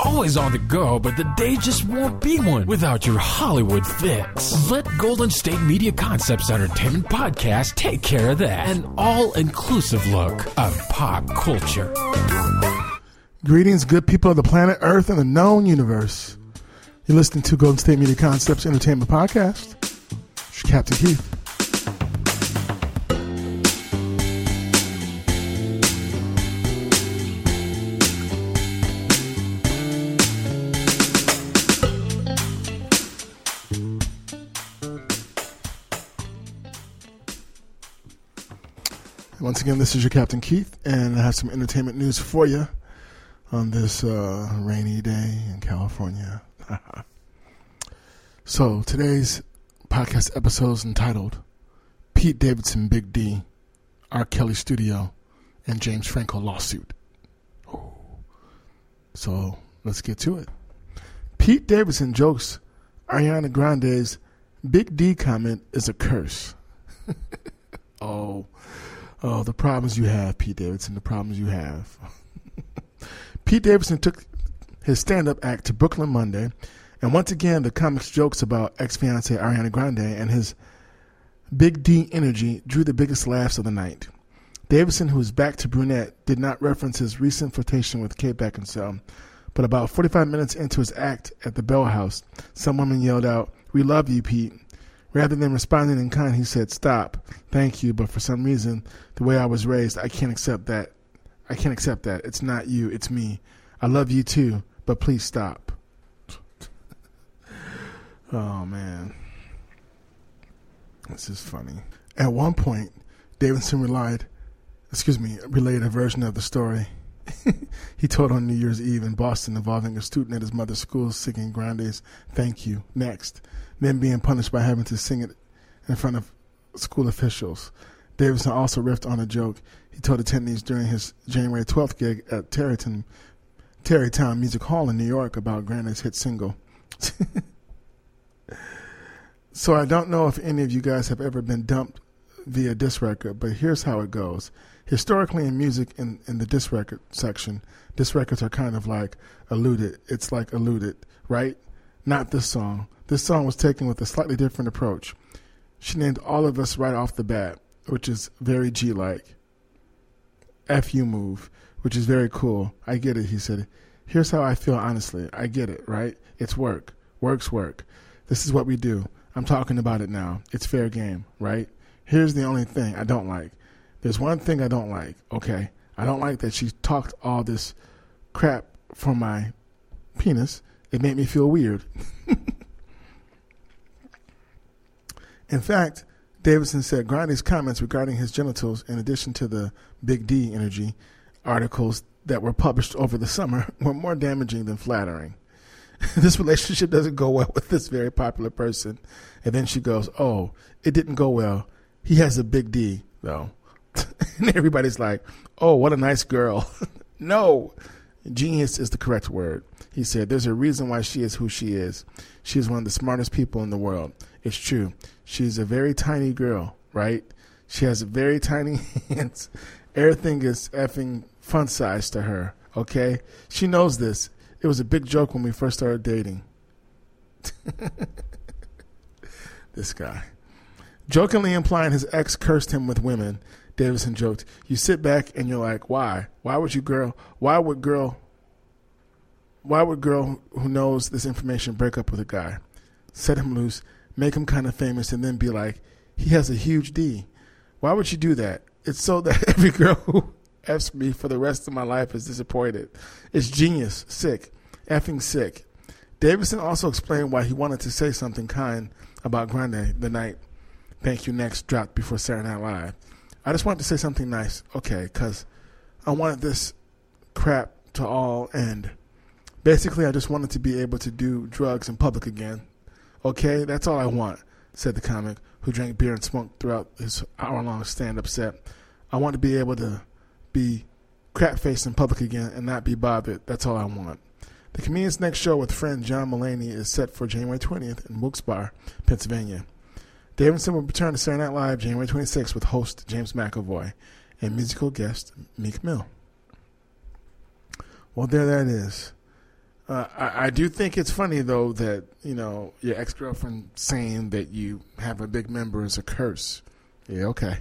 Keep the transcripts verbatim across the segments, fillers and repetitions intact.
always on the go, but the day just won't be one without your Hollywood fix. Let Golden State Media Concepts Entertainment Podcast take care of that. An all-inclusive look of pop culture. Greetings, good people of the planet Earth and the known universe. You're listening to Golden State Media Concepts Entertainment Podcast. It's Captain Keith. Once again, this is your Captain Keith, and I have some entertainment news for you on this uh, rainy day in California. So today's podcast episode is entitled Pete Davidson, Big D, R. Kelly Studio, and James Franco Lawsuit. Ooh. So let's get to it. Pete Davidson jokes Ariana Grande's Big D comment is a curse. oh, oh, the problems you have, Pete Davidson, the problems you have. Pete Davidson took his stand-up act to Brooklyn Monday, and once again, the comic's jokes about ex-fiancée Ariana Grande and his Big D energy drew the biggest laughs of the night. Davidson, who is back to brunette, did not reference his recent flirtation with Kate Beckinsale, but about forty-five minutes into his act at the Bell House, some woman yelled out, "We love you, Pete." Rather than responding in kind, he said, "Stop, thank you, but for some reason, the way I was raised, I can't accept that. I can't accept that. It's not you, it's me. I love you too, but please stop." Oh, man. This is funny. At one point, Davidson relied, excuse me, relayed a version of the story he told on New Year's Eve in Boston involving a student at his mother's school singing Grande's "Thank You" next, then being punished by having to sing it in front of school officials. Davidson also riffed on a joke he told attendees during his January twelfth gig at Tarrytown, Tarrytown Music Hall in New York about Grande's hit single. So I don't know if any of you guys have ever been dumped via disc record, but here's how it goes. Historically in music, in, in the disc record section, disc records are kind of like alluded. It's like alluded, right? Not this song. This song was taken with a slightly different approach. She named all of us right off the bat, which is very G-like. F you move, which is very cool. I get it, he said. Here's how I feel honestly. I get it, right? It's work. Work's work. This is what we do. I'm talking about it now. It's fair game, right? Here's the only thing I don't like. There's one thing I don't like, okay? I don't like that she talked all this crap for my penis. It made me feel weird. In fact, Davidson said Grande's comments regarding his genitals, in addition to the Big D energy articles that were published over the summer, were more damaging than flattering. This relationship doesn't go well with this very popular person. And then she goes, "Oh, it didn't go well. He has a big D, though." And everybody's like, "Oh, what a nice girl." No, genius is the correct word. He said, "There's a reason why she is who she is. She is one of the smartest people in the world. It's true. She's a very tiny girl, right? She has very tiny hands. Everything is effing fun size to her, okay? She knows this. It was a big joke when we first started dating." This guy. Jokingly implying his ex cursed him with women, Davidson joked, "You sit back and you're like, why? Why would you girl? Why would girl? Why would girl who knows this information break up with a guy? Set him loose, make him kind of famous, and then be like, he has a huge D. Why would you do that? It's so that every girl who F's me for the rest of my life is disappointed. It's genius. Sick. Effing sick." Davidson also explained why he wanted to say something kind about Grande the night Thank You Next dropped before Saturday Night Live. "I just wanted to say something nice, okay, because I wanted this crap to all end. Basically, I just wanted to be able to do drugs in public again. Okay, that's all I want," said the comic, who drank beer and smoked throughout his hour-long stand-up set. "I want to be able to be crap-faced in public again and not be bothered. That's all I want." The comedian's next show with friend John Mulaney is set for January twentieth in Wilkes-Barre, Pennsylvania. Davidson will return to Saturday Night Live January twenty-sixth with host James McAvoy and musical guest Meek Mill. Well, there that is. Uh, I, I do think it's funny, though, that, you know, your ex-girlfriend saying that you have a big member is a curse. Yeah, okay.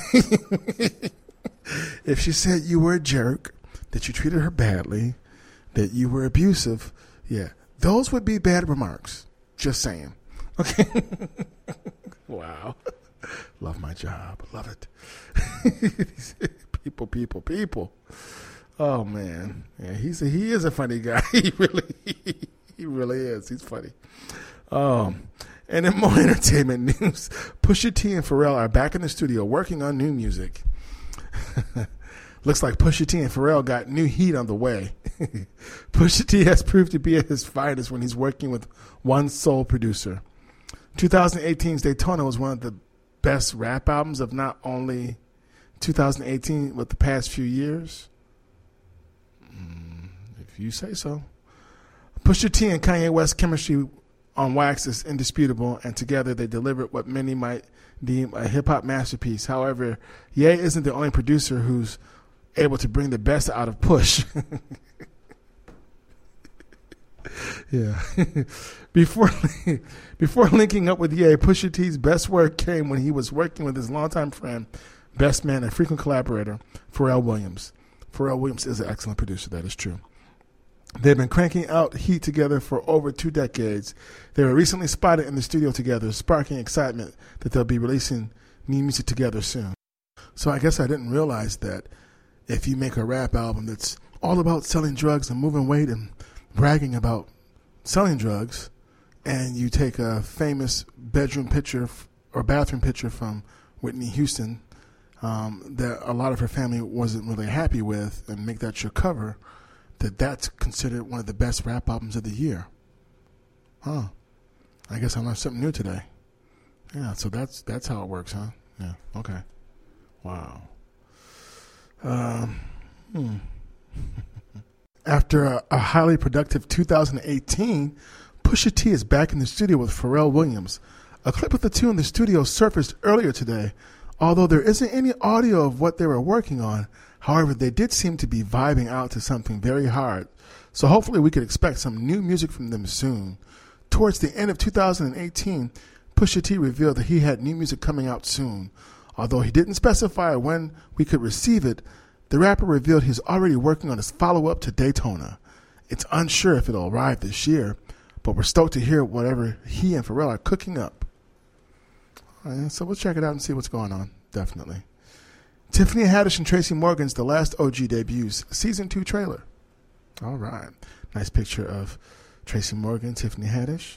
If she said you were a jerk, that you treated her badly, that you were abusive, yeah, those would be bad remarks. Just saying. Okay. Wow. Love my job. Love it. People, people, people. Oh man, yeah, he's a, he is a funny guy. He really, he really is. He's funny. Um, and in more entertainment news, Pusha T and Pharrell are back in the studio working on new music. Looks like Pusha T and Pharrell got new heat on the way. Pusha T has proved to be at his finest when he's working with one sole producer. twenty eighteen's Daytona was one of the best rap albums of not only two thousand eighteen, but the past few years. If you say so. Pusha T and Kanye West's chemistry on Wax is indisputable, and together they delivered what many might deem a hip-hop masterpiece. However, Ye isn't the only producer who's able to bring the best out of Push. Yeah. before before linking up with Ye, Pusha T's best work came when he was working with his longtime friend, best man, and frequent collaborator, Pharrell Williams. Pharrell Williams is an excellent producer, that is true. They've been cranking out heat together for over two decades. They were recently spotted in the studio together, sparking excitement that they'll be releasing new music together soon. So I guess I didn't realize that if you make a rap album that's all about selling drugs and moving weight and bragging about selling drugs, and you take a famous bedroom picture or bathroom picture from Whitney Houston um, that a lot of her family wasn't really happy with, and make that your cover, that that's considered one of the best rap albums of the year. Huh. I guess I learned something new today. Yeah, so that's that's how it works, huh? Yeah, okay. Wow. Um, hmm. After a, a highly productive two thousand eighteen, Pusha T is back in the studio with Pharrell Williams. A clip of the two in the studio surfaced earlier today, although there isn't any audio of what they were working on. However, they did seem to be vibing out to something very hard, so hopefully we could expect some new music from them soon. Towards the end of two thousand eighteen, Pusha T revealed that he had new music coming out soon. Although he didn't specify when we could receive it, the rapper revealed he's already working on his follow-up to Daytona. It's unsure if it'll arrive this year, but we're stoked to hear whatever he and Pharrell are cooking up. All right, so we'll check it out and see what's going on, definitely. Tiffany Haddish and Tracy Morgan's The Last O G debuts season two trailer. All right. Nice picture of Tracy Morgan, Tiffany Haddish.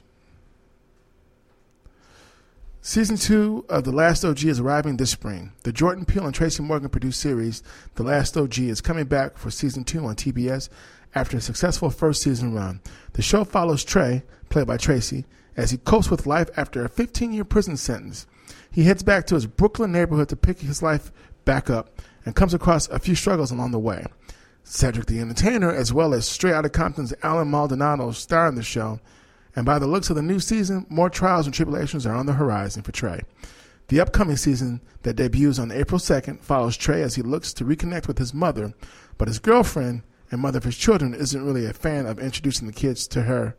Season two of The Last O G is arriving this spring. The Jordan Peele and Tracy Morgan produced series, The Last O G, is coming back for season two on T B S after a successful first season run. The show follows Trey, played by Tracy, as he copes with life after a fifteen-year prison sentence. He heads back to his Brooklyn neighborhood to pick his life back up and comes across a few struggles along the way. Cedric the Entertainer, as well as Straight Outta Compton's Alan Maldonado, star in the show, and by the looks of the new season, more trials and tribulations are on the horizon for Trey. The upcoming season that debuts on April second follows Trey as he looks to reconnect with his mother, but his girlfriend and mother of his children isn't really a fan of introducing the kids to her.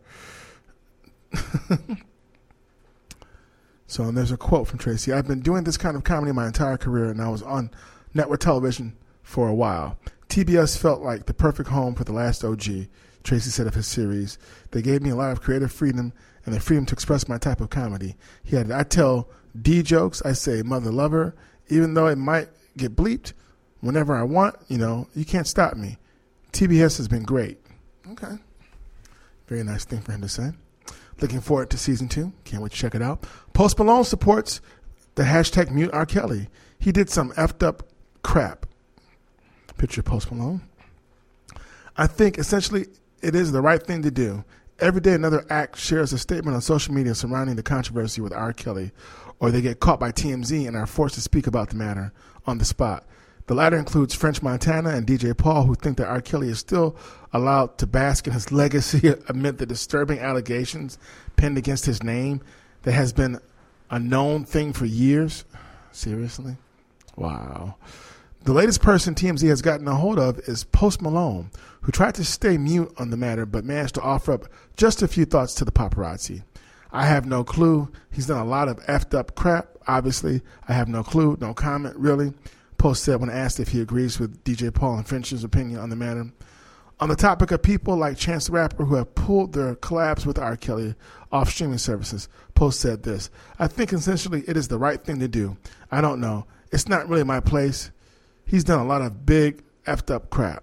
So there's a quote from Tracy. I've been doing this kind of comedy my entire career, and I was on network television for a while. T B S felt like the perfect home for The Last O G, Tracy said of his series. They gave me a lot of creative freedom and the freedom to express my type of comedy. He added, I tell D jokes, I say mother lover, even though it might get bleeped whenever I want, you know, you can't stop me. T B S has been great. Okay. Very nice thing for him to say. Looking forward to season two. Can't wait to check it out. Post Malone supports the hashtag mute R. Kelly. He did some effed up crap. Picture Post Malone. I think essentially it is the right thing to do. Every day another act shares a statement on social media surrounding the controversy with R. Kelly, or they get caught by T M Z and are forced to speak about the matter on the spot. The latter includes French Montana and D J Paul, who think that R. Kelly is still allowed to bask in his legacy amid the disturbing allegations penned against his name that has been a known thing for years. Seriously? Wow. The latest person T M Z has gotten a hold of is Post Malone, who tried to stay mute on the matter but managed to offer up just a few thoughts to the paparazzi. I have no clue. He's done a lot of effed up crap, obviously. I have no clue, no comment, really. Post said when asked if he agrees with D J Paul and French's opinion on the matter. On the topic of people like Chance the Rapper who have pulled their collabs with R. Kelly off streaming services, Post said this: I think essentially it is the right thing to do. I don't know. It's not really my place. He's done a lot of big effed up crap.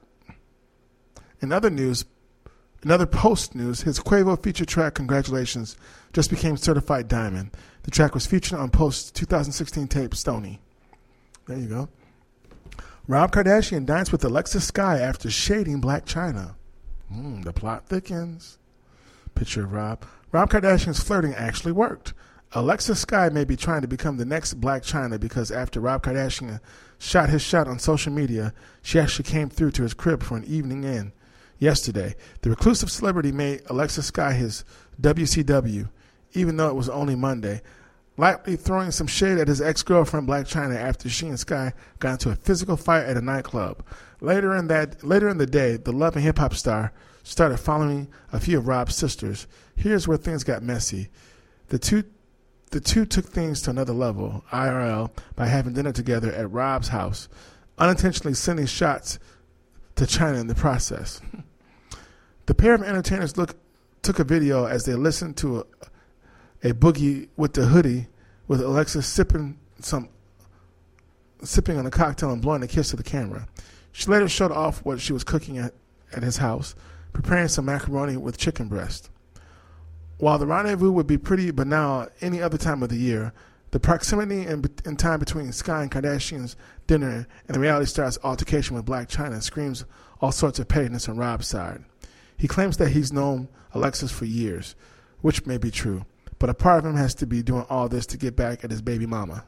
In other news, in other Post news, his Quavo feature track Congratulations just became certified diamond. The track was featured on Post's two thousand sixteen tape Stoney. There you go. Rob Kardashian dines with Alexis Sky after shading Blac Chyna. Mm, the plot thickens. Picture of Rob. Rob Kardashian's flirting actually worked. Alexis Sky may be trying to become the next Blac Chyna because after Rob Kardashian shot his shot on social media, she actually came through to his crib for an evening in yesterday. The reclusive celebrity made Alexis Sky his W C W, even though it was only Monday, likely throwing some shade at his ex-girlfriend Blac Chyna after she and Sky got into a physical fight at a nightclub. Later in that, later in the day, the Love and Hip Hop star started following a few of Rob's sisters. Here's where things got messy. The two, the two took things to another level, I R L, by having dinner together at Rob's house, unintentionally sending shots to Chyna in the process. The pair of entertainers look, took a video as they listened to a A boogie with the hoodie, with Alexis sipping some, sipping on a cocktail and blowing a kiss to the camera. She later showed off what she was cooking at, at his house, preparing some macaroni with chicken breast. While the rendezvous would be pretty banal any other time of the year, the proximity and, and time between Sky and Kardashian's dinner and the reality star's altercation with Blac Chyna screams all sorts of pettiness on Rob's side. He claims that he's known Alexis for years, which may be true. But a part of him has to be doing all this to get back at his baby mama.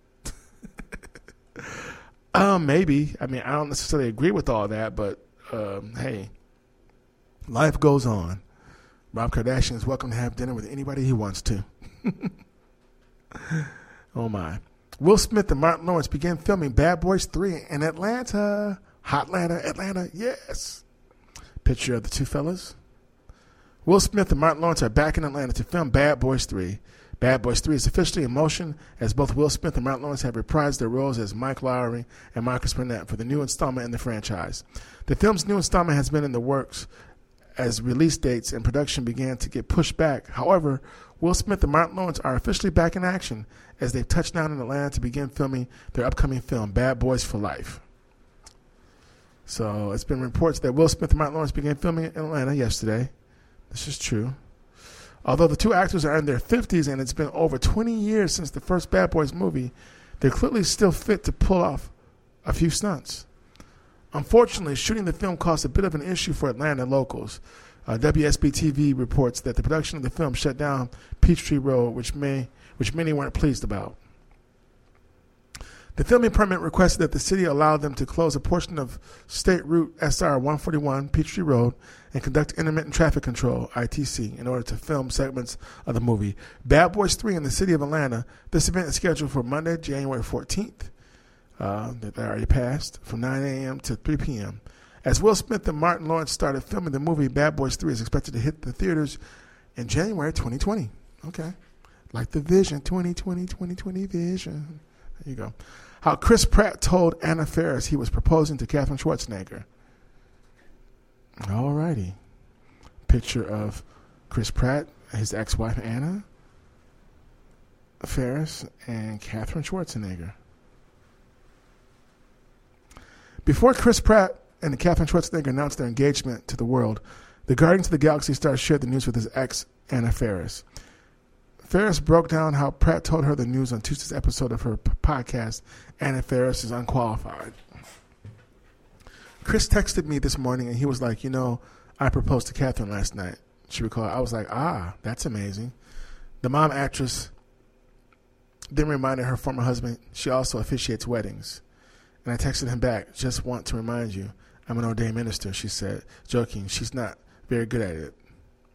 um, maybe. I mean, I don't necessarily agree with all that, but um, hey, life goes on. Rob Kardashian is welcome to have dinner with anybody he wants to. Oh, my. Will Smith and Martin Lawrence begin filming Bad Boys three in Atlanta. Hotlanta, Atlanta, yes. Picture of the two fellas. Will Smith and Martin Lawrence are back in Atlanta to film Bad Boys three. Bad Boys three is officially in motion as both Will Smith and Martin Lawrence have reprised their roles as Mike Lowrey and Marcus Burnett for the new installment in the franchise. The film's new installment has been in the works as release dates and production began to get pushed back. However, Will Smith and Martin Lawrence are officially back in action as they've touched down in Atlanta to begin filming their upcoming film, Bad Boys for Life. So it's been reports that Will Smith and Martin Lawrence began filming in Atlanta yesterday. This is true. Although the two actors are in their fifties and it's been over twenty years since the first Bad Boys movie, they're clearly still fit to pull off a few stunts. Unfortunately, shooting the film caused a bit of an issue for Atlanta locals. Uh, W S B T V reports that the production of the film shut down Peachtree Road, which may, which many weren't pleased about. The filming permit requested that the city allow them to close a portion of State Route S R one forty-one, Peachtree Road, and conduct intermittent traffic control, I T C, in order to film segments of the movie. Bad Boys three in the city of Atlanta. This event is scheduled for Monday, January fourteenth, uh, that already passed, from nine a.m. to three p.m. As Will Smith and Martin Lawrence started filming the movie, Bad Boys three is expected to hit the theaters in January twenty twenty. Okay. Like the vision, twenty twenty, twenty twenty vision. There you go. How Chris Pratt told Anna Faris he was proposing to Katherine Schwarzenegger. All righty. Picture of Chris Pratt, his ex-wife Anna Faris, and Katherine Schwarzenegger. Before Chris Pratt and Katherine Schwarzenegger announced their engagement to the world, the Guardians of the Galaxy star shared the news with his ex, Anna Faris. Faris broke down how Pratt told her the news on Tuesday's episode of her p- podcast, Anna Faris is Unqualified. Chris texted me this morning, and he was like, you know, I proposed to Katherine last night. She recalled. I was like, ah, that's amazing. The mom actress then reminded her former husband she also officiates weddings. And I texted him back, just want to remind you, I'm an ordained minister, she said, joking. She's not very good at it.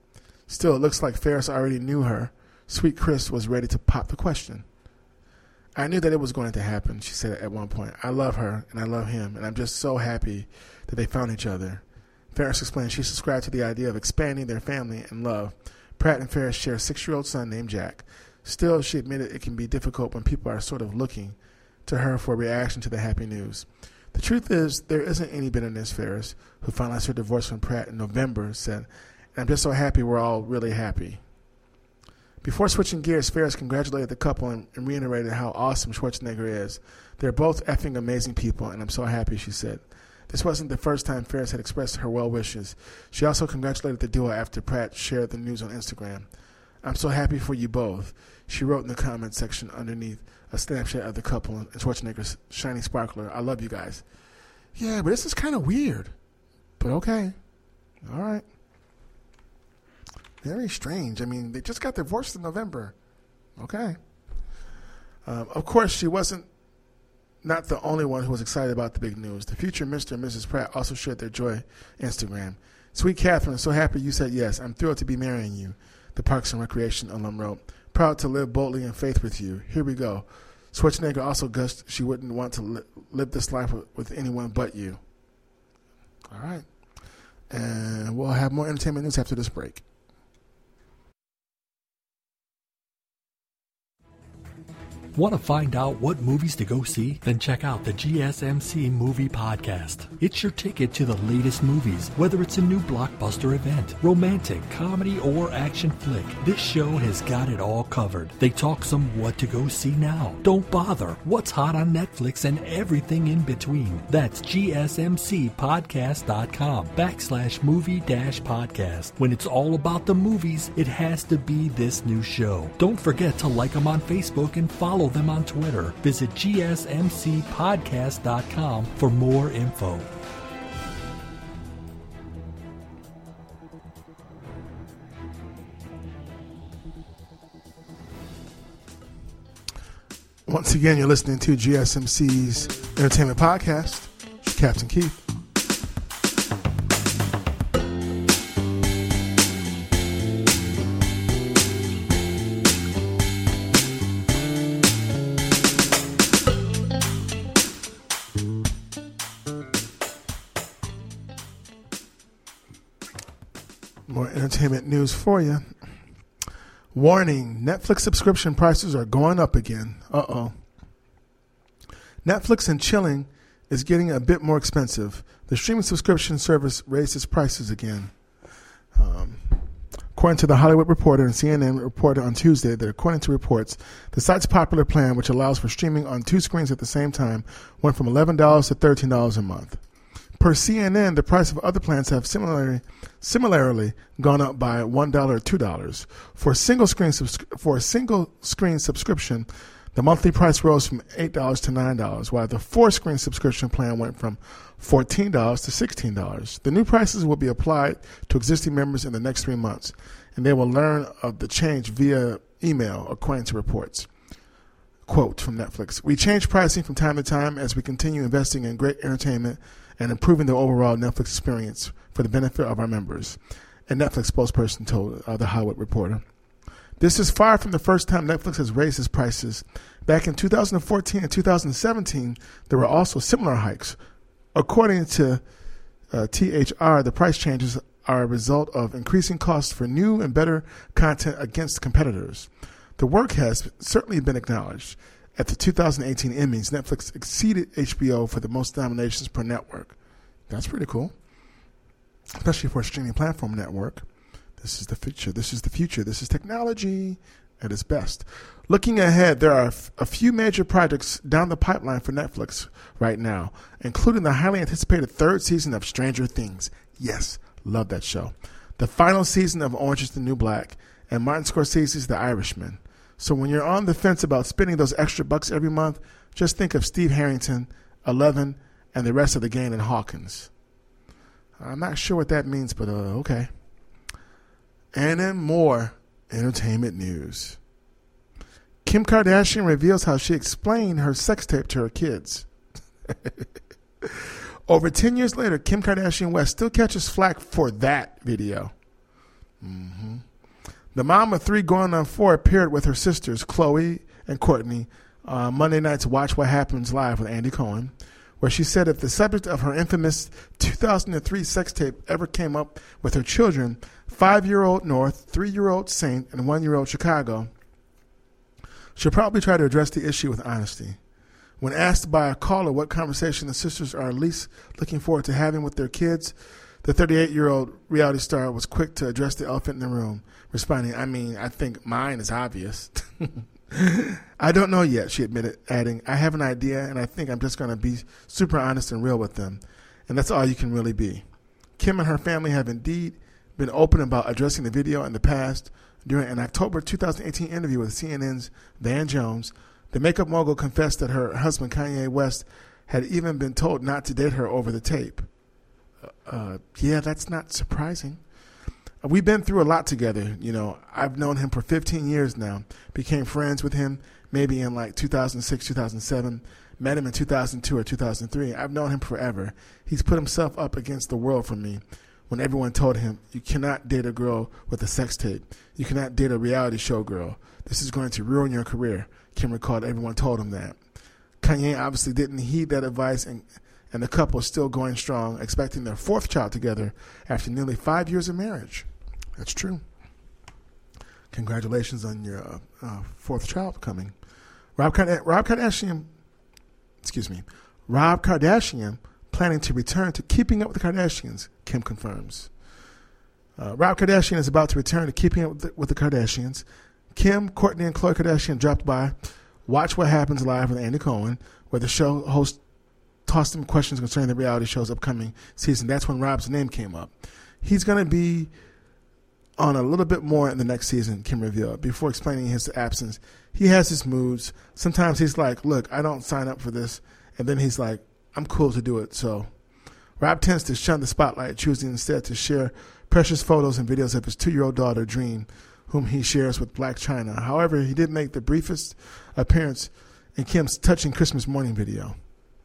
Still, it looks like Faris already knew her. Sweet Chris was ready to pop the question. I knew that it was going to happen, she said at one point. I love her, and I love him, and I'm just so happy that they found each other. Ferris explained she subscribed to the idea of expanding their family and love. Pratt and Ferris share a six-year-old son named Jack. Still, she admitted it can be difficult when people are sort of looking to her for a reaction to the happy news. The truth is, there isn't any bitterness, Ferris, who finalized her divorce from Pratt in November, said, and I'm just so happy we're all really happy. Before switching gears, Ferris congratulated the couple and, and reiterated how awesome Schwarzenegger is. They're both effing amazing people, and I'm so happy, she said. This wasn't the first time Ferris had expressed her well wishes. She also congratulated the duo after Pratt shared the news on Instagram. I'm so happy for you both, she wrote in the comment section underneath a snapshot of the couple and Schwarzenegger's shiny sparkler. I love you guys. Yeah, but this is kind of weird. But okay. All right. Very strange. I mean, they just got divorced in November. Okay. Um, of course, she wasn't not the only one who was excited about the big news. The future Mister and Missus Pratt also shared their joy Instagram. Sweet Catherine, so happy you said yes. I'm thrilled to be marrying you, the Parks and Recreation alum wrote. Proud to live boldly in faith with you. Here we go. Schwarzenegger also gushed she wouldn't want to li- live this life with, with anyone but you. All right. And we'll have more entertainment news after this break. Want to find out what movies to go see? Then check out the G S M C Movie Podcast. It's your ticket to the latest movies, whether it's a new blockbuster event, romantic, comedy, or action flick. This show has got it all covered. They talk some what to go see now, don't bother, what's hot on Netflix, and everything in between. That's gsmcpodcast.com backslash movie dash podcast. When it's all about the movies, it has to be this new show. Don't forget to like them on Facebook and follow them on Twitter. Visit G S M C podcast dot com for more info. Once again, you're listening to G S M C's Entertainment Podcast. Captain Keith. More entertainment news for you. Warning, Netflix subscription prices are going up again. Uh-oh. Netflix and chilling is getting a bit more expensive. The streaming subscription service raised its prices again. Um, according to The Hollywood Reporter and C N N reported on Tuesday that according to reports, the site's popular plan, which allows for streaming on two screens at the same time, went from eleven dollars to thirteen dollars a month. Per C N N, the price of other plans have similarly similarly gone up by one dollar or two dollars. For a single screen subs- for a single screen subscription, the monthly price rose from eight dollars to nine dollars, while the four-screen subscription plan went from fourteen dollars to sixteen dollars. The new prices will be applied to existing members in the next three months, and they will learn of the change via email, according to reports. Quote from Netflix, "We change pricing from time to time as we continue investing in great entertainment and improving the overall Netflix experience for the benefit of our members," a Netflix spokesperson told uh, The Hollywood Reporter. This is far from the first time Netflix has raised its prices. Back in two thousand fourteen and two thousand seventeen, there were also similar hikes. According to uh, T H R, the price changes are a result of increasing costs for new and better content against competitors. The work has certainly been acknowledged. At the two thousand eighteen Emmys, Netflix exceeded H B O for the most nominations per network. That's pretty cool, especially for a streaming platform network. This is the future. This is the future. This is technology at its best. Looking ahead, there are a few major projects down the pipeline for Netflix right now, including the highly anticipated third season of Stranger Things. Yes, love that show. The final season of Orange is the New Black, and Martin Scorsese's The Irishman. So when you're on the fence about spending those extra bucks every month, just think of Steve Harrington, Eleven, and the rest of the gang in Hawkins. I'm not sure what that means, but uh, okay. And then more entertainment news. Kim Kardashian reveals how she explained her sex tape to her kids. Over ten years later, Kim Kardashian West still catches flack for that video. Mm-hmm. The mom of three going on four appeared with her sisters, Khloe and Kourtney, uh, Monday night's Watch What Happens Live with Andy Cohen, where she said if the subject of her infamous two thousand three sex tape ever came up with her children, five-year-old North, three-year-old Saint, and one-year-old Chicago, she'll probably try to address the issue with honesty. When asked by a caller what conversation the sisters are least looking forward to having with their kids, the thirty-eight-year-old reality star was quick to address the elephant in the room, responding, I mean, I think mine is obvious. I don't know yet, she admitted, adding, I have an idea, and I think I'm just going to be super honest and real with them. And that's all you can really be. Kim and her family have indeed been open about addressing the video in the past. During an October two thousand eighteen interview with C N N's Van Jones, the makeup mogul confessed that her husband, Kanye West, had even been told not to date her over the tape. Uh, yeah, that's not surprising. We've been through a lot together. You know, I've known him for fifteen years now. Became friends with him maybe in like two thousand six, two thousand seven. Met him in two thousand two or two thousand three. I've known him forever. He's put himself up against the world for me when everyone told him, you cannot date a girl with a sex tape. You cannot date a reality show girl. This is going to ruin your career. Kim recalled everyone told him that. Kanye obviously didn't heed that advice, and and the couple is still going strong, expecting their fourth child together after nearly five years of marriage. That's true. Congratulations on your uh, uh, fourth child coming. Rob, Card- Rob Kardashian, excuse me, Rob Kardashian planning to return to Keeping Up with the Kardashians, Kim confirms. Uh, Rob Kardashian is about to return to Keeping Up with the, with the Kardashians. Kim, Kourtney, and Khloe Kardashian dropped by Watch What Happens Live with Andy Cohen, where the show host tossed him questions concerning the reality show's upcoming season. That's when Rob's name came up. He's going to be on a little bit more in the next season, Kim revealed, before explaining his absence. He has his moods. Sometimes he's like, look, I don't sign up for this. And then he's like, I'm cool to do it. So Rob tends to shun the spotlight, choosing instead to share precious photos and videos of his two-year-old daughter, Dream, whom he shares with Blac Chyna. However, he did make the briefest appearance in Kim's touching Christmas morning video.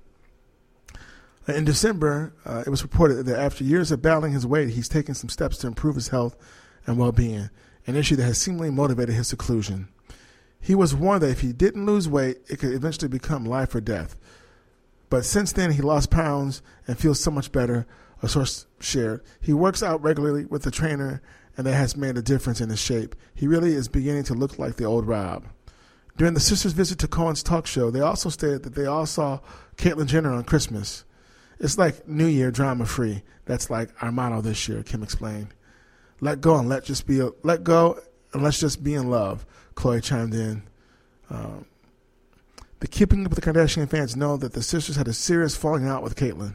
In December, uh, it was reported that after years of battling his weight, he's taken some steps to improve his health and well-being, an issue that has seemingly motivated his seclusion. He was warned that if he didn't lose weight, it could eventually become life or death. But since then, he lost pounds and feels so much better, a source shared. He works out regularly with a trainer, and that has made a difference in his shape. He really is beginning to look like the old Rob. During the sisters' visit to Cohen's talk show, they also stated that they all saw Caitlyn Jenner on Christmas. It's like New Year drama-free. That's like our motto this year, Kim explained. Let go and let just be a, let go and let's just be in love, Khloe chimed in. Um, the Keeping Up with the Kardashian fans know that the sisters had a serious falling out with Caitlyn.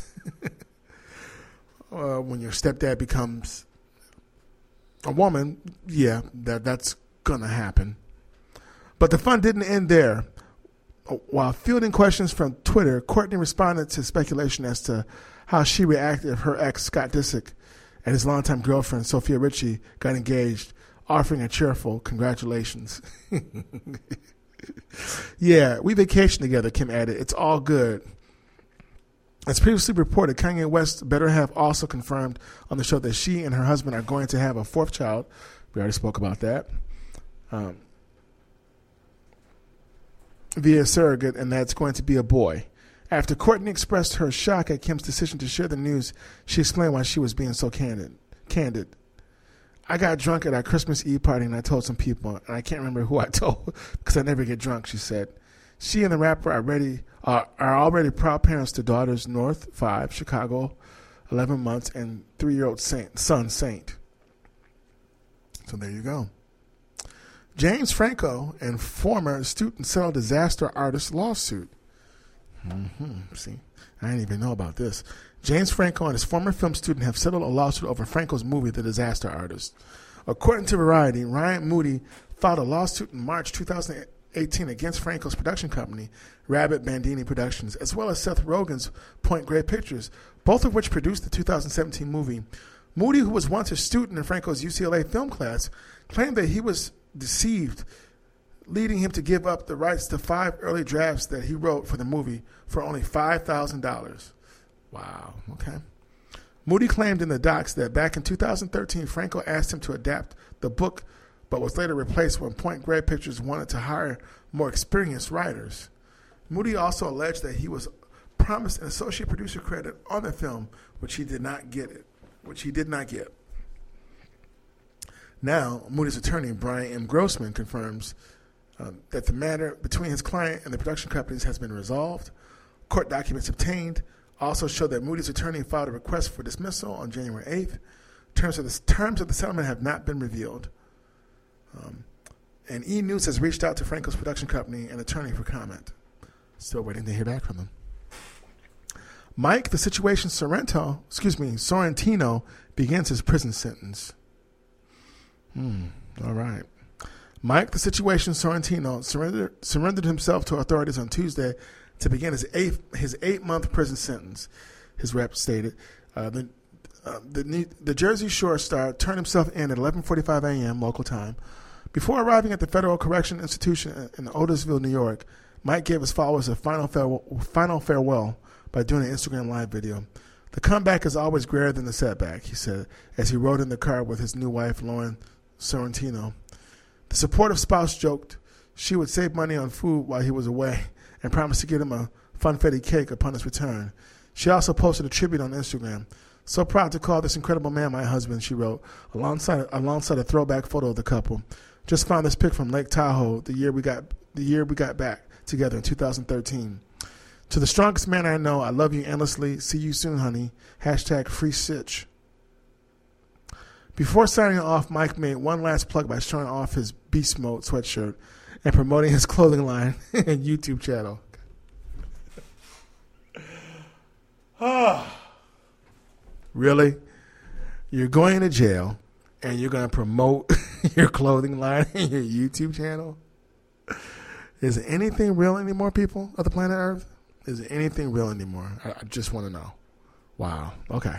uh, when your stepdad becomes a woman, yeah, that that's gonna happen. But the fun didn't end there. While fielding questions from Twitter, Kourtney responded to speculation as to how she reacted if her ex, Scott Disick, and his longtime girlfriend, Sophia Richie, got engaged, offering a cheerful congratulations. Yeah, we vacationed together, Kim added. It's all good. As previously reported, Kanye West's better half also confirmed on the show that she and her husband are going to have a fourth child. We already spoke about that. Um, via surrogate, and that's going to be a boy. After Kourtney expressed her shock at Kim's decision to share the news, she explained why she was being so candid. Candid. I got drunk at our Christmas Eve party and I told some people, and I can't remember who I told because I never get drunk, she said. She and the rapper are ready, uh, are already proud parents to daughters North, five, Chicago, eleven months, and three-year-old Saint, son, Saint. So there you go. James Franco and former student settle disaster artist lawsuit. Mm-hmm. See, I didn't even know about this. James Franco and his former film student have settled a lawsuit over Franco's movie, The Disaster Artist. According to Variety, Ryan Moody filed a lawsuit in March two thousand eighteen against Franco's production company, Rabbit Bandini Productions, as well as Seth Rogen's Point Grey Pictures, both of which produced the two thousand seventeen movie. Moody, who was once a student in Franco's U C L A film class, claimed that he was deceived, leading him to give up the rights to five early drafts that he wrote for the movie for only five thousand dollars. Wow, okay. Moody claimed in the docs that back in two thousand thirteen, Franco asked him to adapt the book but was later replaced when Point Grey Pictures wanted to hire more experienced writers. Moody also alleged that he was promised an associate producer credit on the film, which he did not get it, which he did not get. Now, Moody's attorney, Brian M. Grossman, confirms um, that the matter between his client and the production companies has been resolved. Court documents obtained also show that Moody's attorney filed a request for dismissal on January eighth. Terms of the, terms of the settlement have not been revealed. Um, and E! News has reached out to Franco's production company and attorney for comment. Still waiting to hear back from them. Mike, the Situation Sorrento, excuse me, Sorrentino begins his prison sentence. Hmm, all right. Mike, the Situation Sorrentino, surrendered, surrendered himself to authorities on Tuesday to begin his eight his eight month prison sentence. His rep stated, uh, the, uh, the the Jersey Shore star turned himself in at eleven forty-five a.m. local time. Before arriving at the Federal Correction Institution in Otisville, New York, Mike gave his followers a final farewell, final farewell by doing an Instagram live video. The comeback is always greater than the setback, he said, as he rode in the car with his new wife, Lauren Sorrentino. The supportive spouse joked she would save money on food while he was away and promised to get him a funfetti cake upon his return. She also posted a tribute on Instagram. So proud to call this incredible man my husband, she wrote, alongside alongside a throwback photo of the couple. Just found this pic from Lake Tahoe the year we got the year we got back together in two thousand thirteen. To the strongest man I know, I love you endlessly. See you soon, honey. Hashtag free Sitch. Before signing off, Mike made one last plug by showing off his Beast Mode sweatshirt and promoting his clothing line and YouTube channel. Oh, really? You're going to jail and you're going to promote your clothing line and your YouTube channel? Is anything real anymore, people of the planet Earth? Is there anything real anymore? I, I just want to know. Wow. Okay.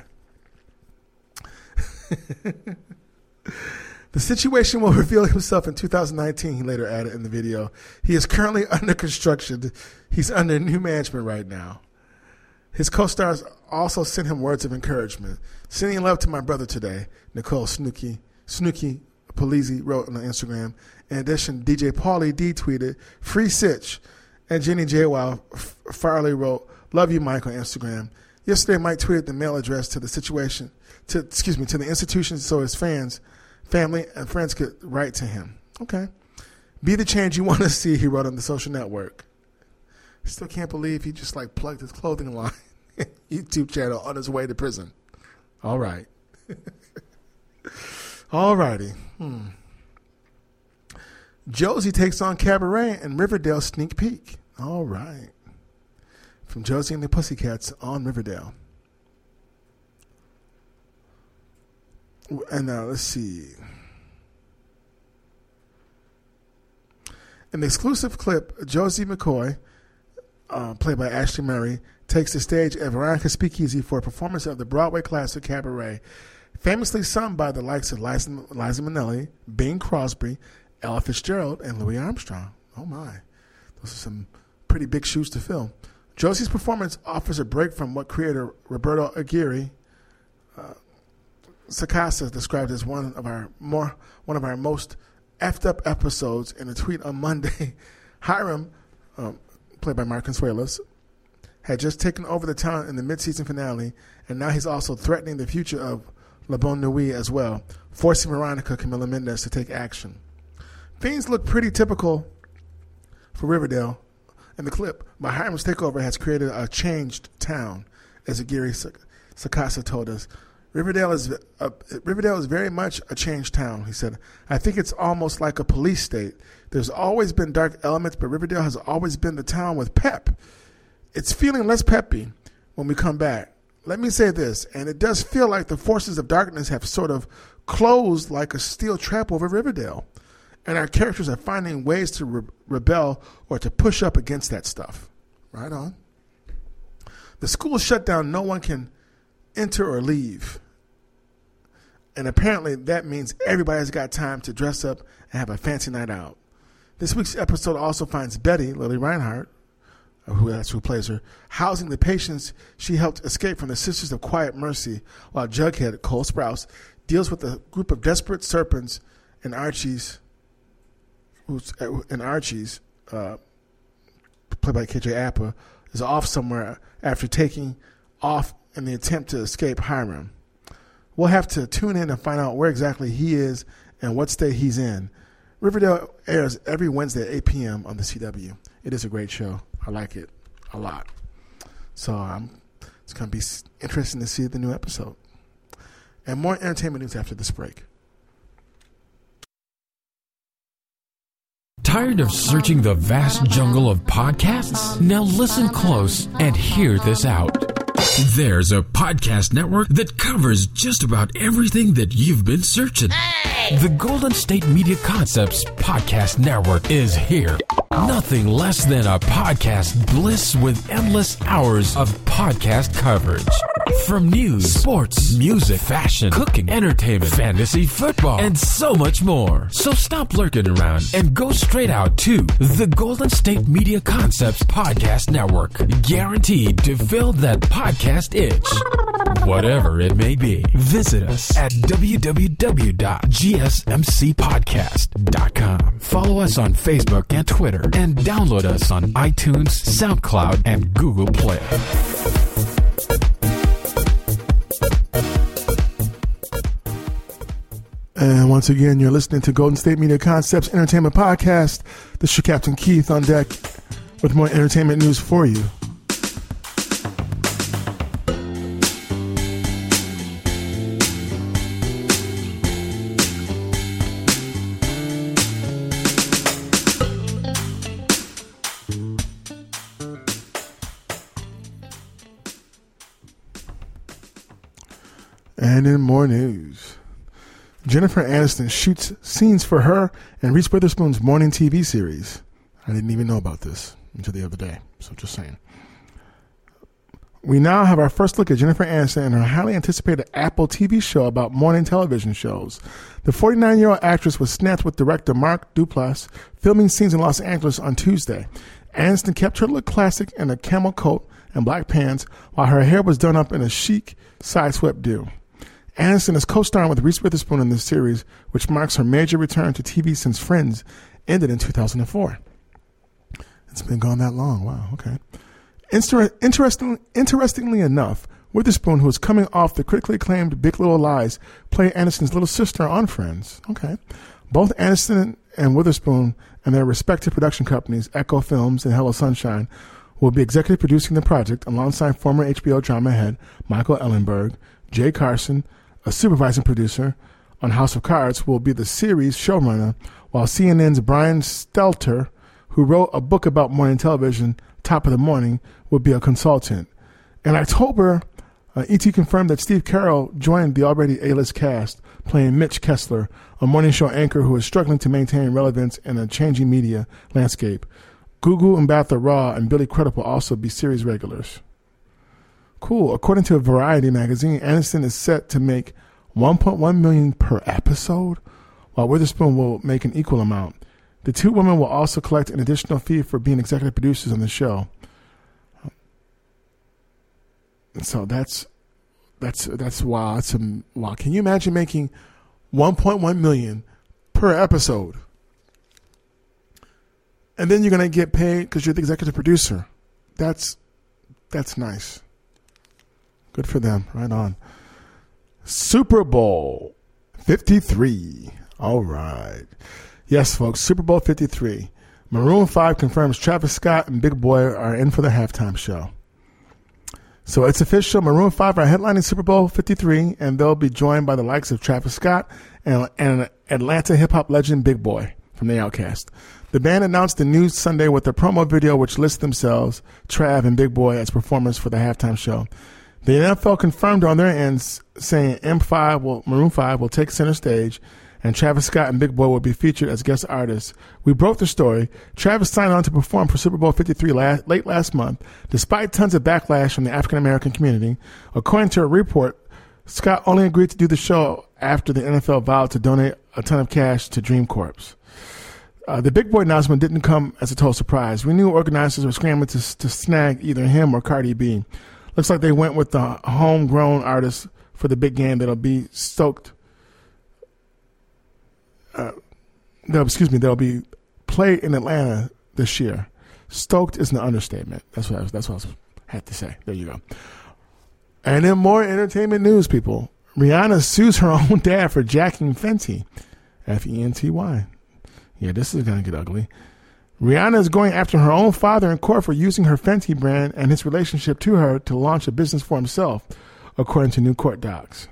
The Situation will reveal himself in two thousand nineteen, he later added in the video. He is currently under construction. He's under new management right now. His co-stars also sent him words of encouragement. Sending love to my brother today, Nicole Snooki, Snooki Polizzi wrote on Instagram. In addition, D J Paulie D tweeted, free Sitch. And Jenny J. Wow Farley wrote, love you, Mike, on Instagram. Yesterday, Mike tweeted the mail address to the situation, to excuse me, to the institution so his fans, family, and friends could write to him. Okay. Be the change you want to see, he wrote on the social network. Still can't believe he just like plugged his clothing line YouTube channel on his way to prison. All right. All righty. Hmm. Josie takes on Cabaret and Riverdale sneak peek. All right. From Josie and the Pussycats on Riverdale. And now let's see. In the exclusive clip, Josie McCoy, uh, played by Ashley Murray, takes the stage at Veronica Speakeasy for a performance of the Broadway classic Cabaret, famously sung by the likes of Liza, Liza Minnelli, Bing Crosby, Ella Fitzgerald, and Louis Armstrong. Oh my. Those are some pretty big shoes to fill. Josie's performance offers a break from what creator Roberto Aguirre uh, Sacasa described as one of our more one of our most effed up episodes in a tweet on Monday. Hiram, um, played by Mark Consuelos, had just taken over the town in the mid-season finale, and now he's also threatening the future of La Bonne Nuit as well, forcing Veronica Camila Mendez to take action. Things look pretty typical for Riverdale. In the clip, but Hiram's takeover has created a changed town, as Aguirre Sacasa told us. Riverdale is uh, Riverdale is very much a changed town, he said. I think it's almost like a police state. There's always been dark elements, but Riverdale has always been the town with pep. It's feeling less peppy when we come back. Let me say this, and it does feel like the forces of darkness have sort of closed like a steel trap over Riverdale. And our characters are finding ways to re- rebel or to push up against that stuff. Right on. The school is shut down. No one can enter or leave. And apparently that means everybody's got time to dress up and have a fancy night out. This week's episode also finds Betty, Lily Reinhardt, who that's who plays her, housing the patients she helped escape from the Sisters of Quiet Mercy, while Jughead, Cole Sprouse, deals with a group of desperate serpents and Archie's, who's and Archie's, uh, played by K J Apa, is off somewhere after taking off in the attempt to escape Hiram. We'll have to tune in and find out where exactly he is and what state he's in. Riverdale airs every Wednesday at eight p.m. on the C W. It is a great show. I like it a lot. So um, it's going to be interesting to see the new episode. And more entertainment news after this break. Tired of searching the vast jungle of podcasts? Now listen close and hear this out. There's a podcast network that covers just about everything that you've been searching. Hey! The Golden State Media Concepts Podcast Network is here. Nothing less than a podcast bliss with endless hours of podcast coverage. From news, sports, music, fashion, cooking, entertainment, fantasy, football, and so much more. So stop lurking around and go straight out to the Golden State Media Concepts Podcast Network. Guaranteed to fill that podcast itch. Whatever it may be. Visit us at w w w dot g s m c podcast dot com. Follow us on Facebook and Twitter, and download us on iTunes, SoundCloud, and Google Play. And once again, you're listening to Golden State Media Concepts Entertainment Podcast. This is your Captain Keith on deck with more entertainment news for you. And in more news, Jennifer Aniston shoots scenes for her and Reese Witherspoon's morning T V series. I didn't even know about this until the other day, so just saying. We now have our first look at Jennifer Aniston and her highly anticipated Apple T V show about morning television shows. The forty-nine-year-old actress was snapped with director Mark Duplass filming scenes in Los Angeles on Tuesday. Aniston kept her look classic in a camel coat and black pants, while her hair was done up in a chic side-swept do. Aniston is co-starring with Reese Witherspoon in this series, which marks her major return to T V since Friends ended in two thousand four. It's been gone that long. Wow, okay. Inter- interesting, interestingly enough, Witherspoon, who is coming off the critically acclaimed Big Little Lies, played Aniston's little sister on Friends. Okay. Both Aniston and Witherspoon and their respective production companies, Echo Films and Hello Sunshine, will be executive producing the project alongside former H B O drama head Michael Ellenberg. Jay Carson, a supervising producer on House of Cards, will be the series showrunner, while C N N's Brian Stelter, who wrote a book about morning television, Top of the Morning, will be a consultant. In October, uh, E T confirmed that Steve Carell joined the already A-list cast, playing Mitch Kessler, a morning show anchor who is struggling to maintain relevance in a changing media landscape. Gugu Mbatha Raw and Billy Crudup will also be series regulars. Cool. According to Variety magazine, Aniston is set to make one point one million dollars per episode, while Witherspoon will make an equal amount. The two women will also collect an additional fee for being executive producers on the show. So that's that's that's wow. That's a wow. Can you imagine making one point one million dollars per episode, and then you're gonna get paid because you're the executive producer? That's that's nice. Good for them. Right on. Super Bowl fifty-three. All right. Yes, folks, Super Bowl fifty-three. Maroon five confirms Travis Scott and Big Boy are in for the halftime show. So it's official. Maroon five are headlining Super Bowl fifty-three, and they'll be joined by the likes of Travis Scott and, and Atlanta hip-hop legend Big Boy from The Outkast. The band announced the news Sunday with a promo video which lists themselves, Trav and Big Boy, as performers for the halftime show. The N F L confirmed on their end, saying M five will, Maroon five will take center stage, and Travis Scott and Big Boy will be featured as guest artists. We broke the story. Travis signed on to perform for Super Bowl fifty-three last, late last month, despite tons of backlash from the African-American community. According to a report, Scott only agreed to do the show after the N F L vowed to donate a ton of cash to Dream Corps. Uh, the Big Boy announcement didn't come as a total surprise. We knew organizers were scrambling to, to snag either him or Cardi B. Looks like they went with the homegrown artist for the big game that'll be stoked. uh, they'll, excuse me, they'll be played in Atlanta this year. Stoked is an understatement. That's what I was, that's what I was, had to say. There you go. And then more entertainment news, people. Rihanna sues her own dad for jacking Fenty. F E N T Y. Yeah, this is going to get ugly. Rihanna is going after her own father in court for using her Fenty brand and his relationship to her to launch a business for himself, according to new court docs.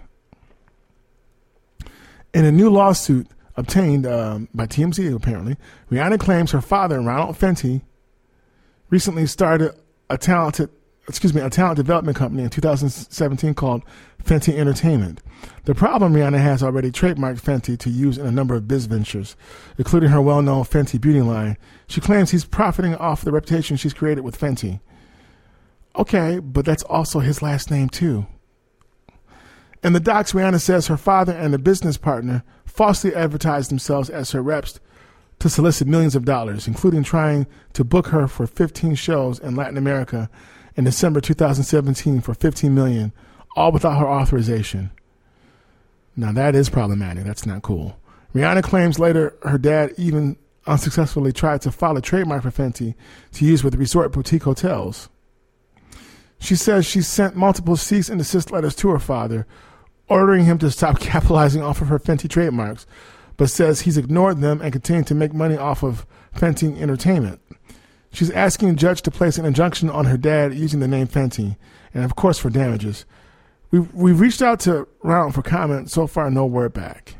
In a new lawsuit obtained um, by T M Z, apparently, Rihanna claims her father, Ronald Fenty, recently started a talented, excuse me, a talent development company in two thousand seventeen called Fenty Entertainment. The problem, Rihanna has already trademarked Fenty to use in a number of biz ventures, including her well-known Fenty beauty line. She claims he's profiting off the reputation she's created with Fenty. Okay, but that's also his last name too. In the docs, Rihanna says her father and a business partner falsely advertised themselves as her reps to solicit millions of dollars, including trying to book her for fifteen shows in Latin America in December two thousand seventeen for fifteen million dollars, all without her authorization. Now that is problematic. That's not cool. Rihanna claims later her dad even unsuccessfully tried to file a trademark for Fenty to use with resort boutique hotels. She says she sent multiple cease and desist letters to her father, ordering him to stop capitalizing off of her Fenty trademarks, but says he's ignored them and continued to make money off of Fenty Entertainment. She's asking the judge to place an injunction on her dad using the name Fenty, and of course for damages. We've, we've reached out to Ronald for comment. So far, no word back.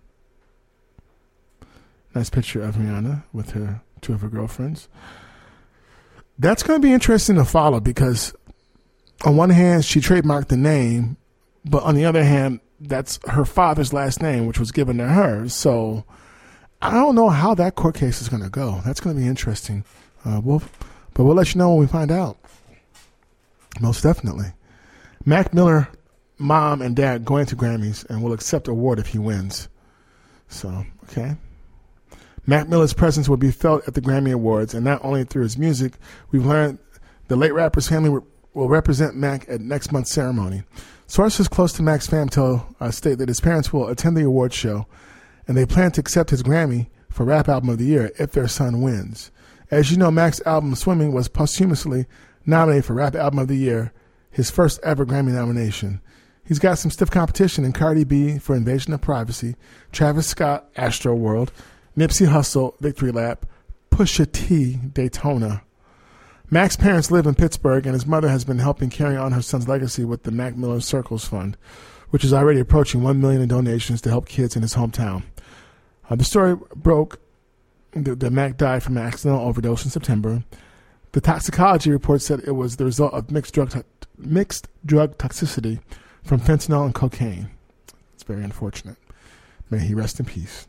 Nice picture of Rihanna with her two of her girlfriends. That's going to be interesting to follow because on one hand, she trademarked the name, but on the other hand, that's her father's last name, which was given to her. So I don't know how that court case is going to go. That's going to be interesting. Uh, we'll, but we'll let you know when we find out. Most definitely. Mac Miller, mom and dad going to Grammys and will accept award if he wins. So, okay. Mac Miller's presence will be felt at the Grammy Awards, and not only through his music. We've learned the late rapper's family will represent Mac at next month's ceremony. Sources close to Mac's fam tell uh, state that his parents will attend the awards show, and they plan to accept his Grammy for Rap Album of the Year if their son wins. As you know, Mac's album Swimming was posthumously nominated for Rap Album of the Year, his first ever Grammy nomination. He's got some stiff competition in Cardi B for Invasion of Privacy, Travis Scott, Astro World, Nipsey Hussle, Victory Lap, Pusha T, Daytona. Mac's parents live in Pittsburgh, and his mother has been helping carry on her son's legacy with the Mac Miller Circles Fund, which is already approaching one million dollars in donations to help kids in his hometown. Uh, the story broke that, that Mac died from an accidental overdose in September. The toxicology report said it was the result of mixed drug to- mixed drug toxicity from fentanyl and cocaine. It's very unfortunate. May he rest in peace.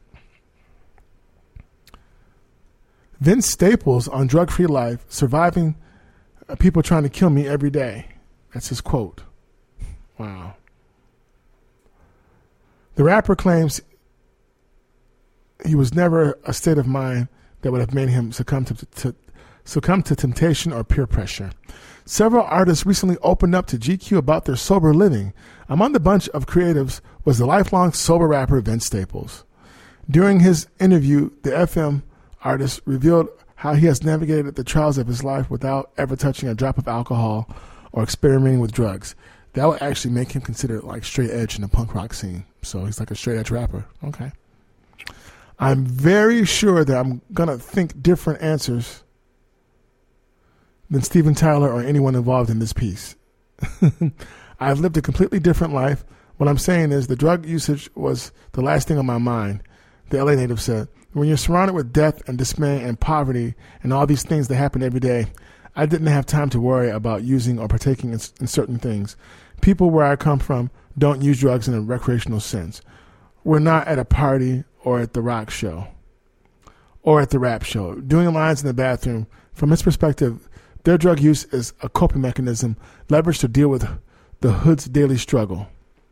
Vince Staples on Drug Free Life, surviving uh, people trying to kill me every day. That's his quote. Wow. The rapper claims he was never a state of mind that would have made him succumb to, to succumb to temptation or peer pressure. Several artists recently opened up to G Q about their sober living. Among the bunch of creatives was the lifelong sober rapper Vince Staples. During his interview, the F M artist revealed how he has navigated the trials of his life without ever touching a drop of alcohol or experimenting with drugs. That would actually make him considered like straight edge in the punk rock scene. So he's like a straight edge rapper. Okay. I'm very sure that I'm going to think different answers than Steven Tyler or anyone involved in this piece. I've lived a completely different life. What I'm saying is the drug usage was the last thing on my mind, the L A native said. When you're surrounded with death and dismay and poverty and all these things that happen every day, I didn't have time to worry about using or partaking in, in certain things. People where I come from don't use drugs in a recreational sense. We're not at a party or at the rock show or at the rap show. Doing lines in the bathroom, from his perspective, their drug use is a coping mechanism leveraged to deal with the hood's daily struggle.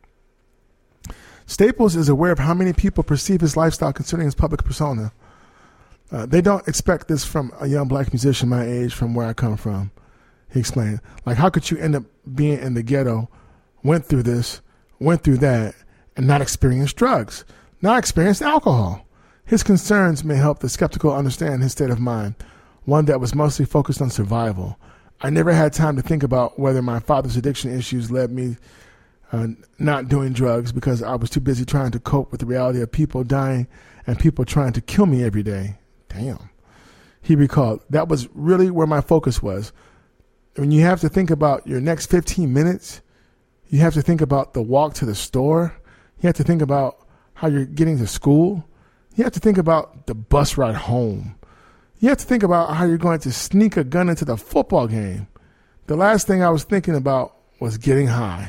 Staples is aware of how many people perceive his lifestyle considering his public persona. Uh, they don't expect this from a young black musician my age from where I come from, he explained. Like, how could you end up being in the ghetto, went through this, went through that, and not experience drugs, not experience alcohol? His concerns may help the skeptical understand his state of mind, one that was mostly focused on survival. I never had time to think about whether my father's addiction issues led me uh, not doing drugs because I was too busy trying to cope with the reality of people dying and people trying to kill me every day. Damn. He recalled, that was really where my focus was. When you have to think about your next fifteen minutes, you have to think about the walk to the store. You have to think about how you're getting to school. You have to think about the bus ride home. You have to think about how you're going to sneak a gun into the football game. The last thing I was thinking about was getting high.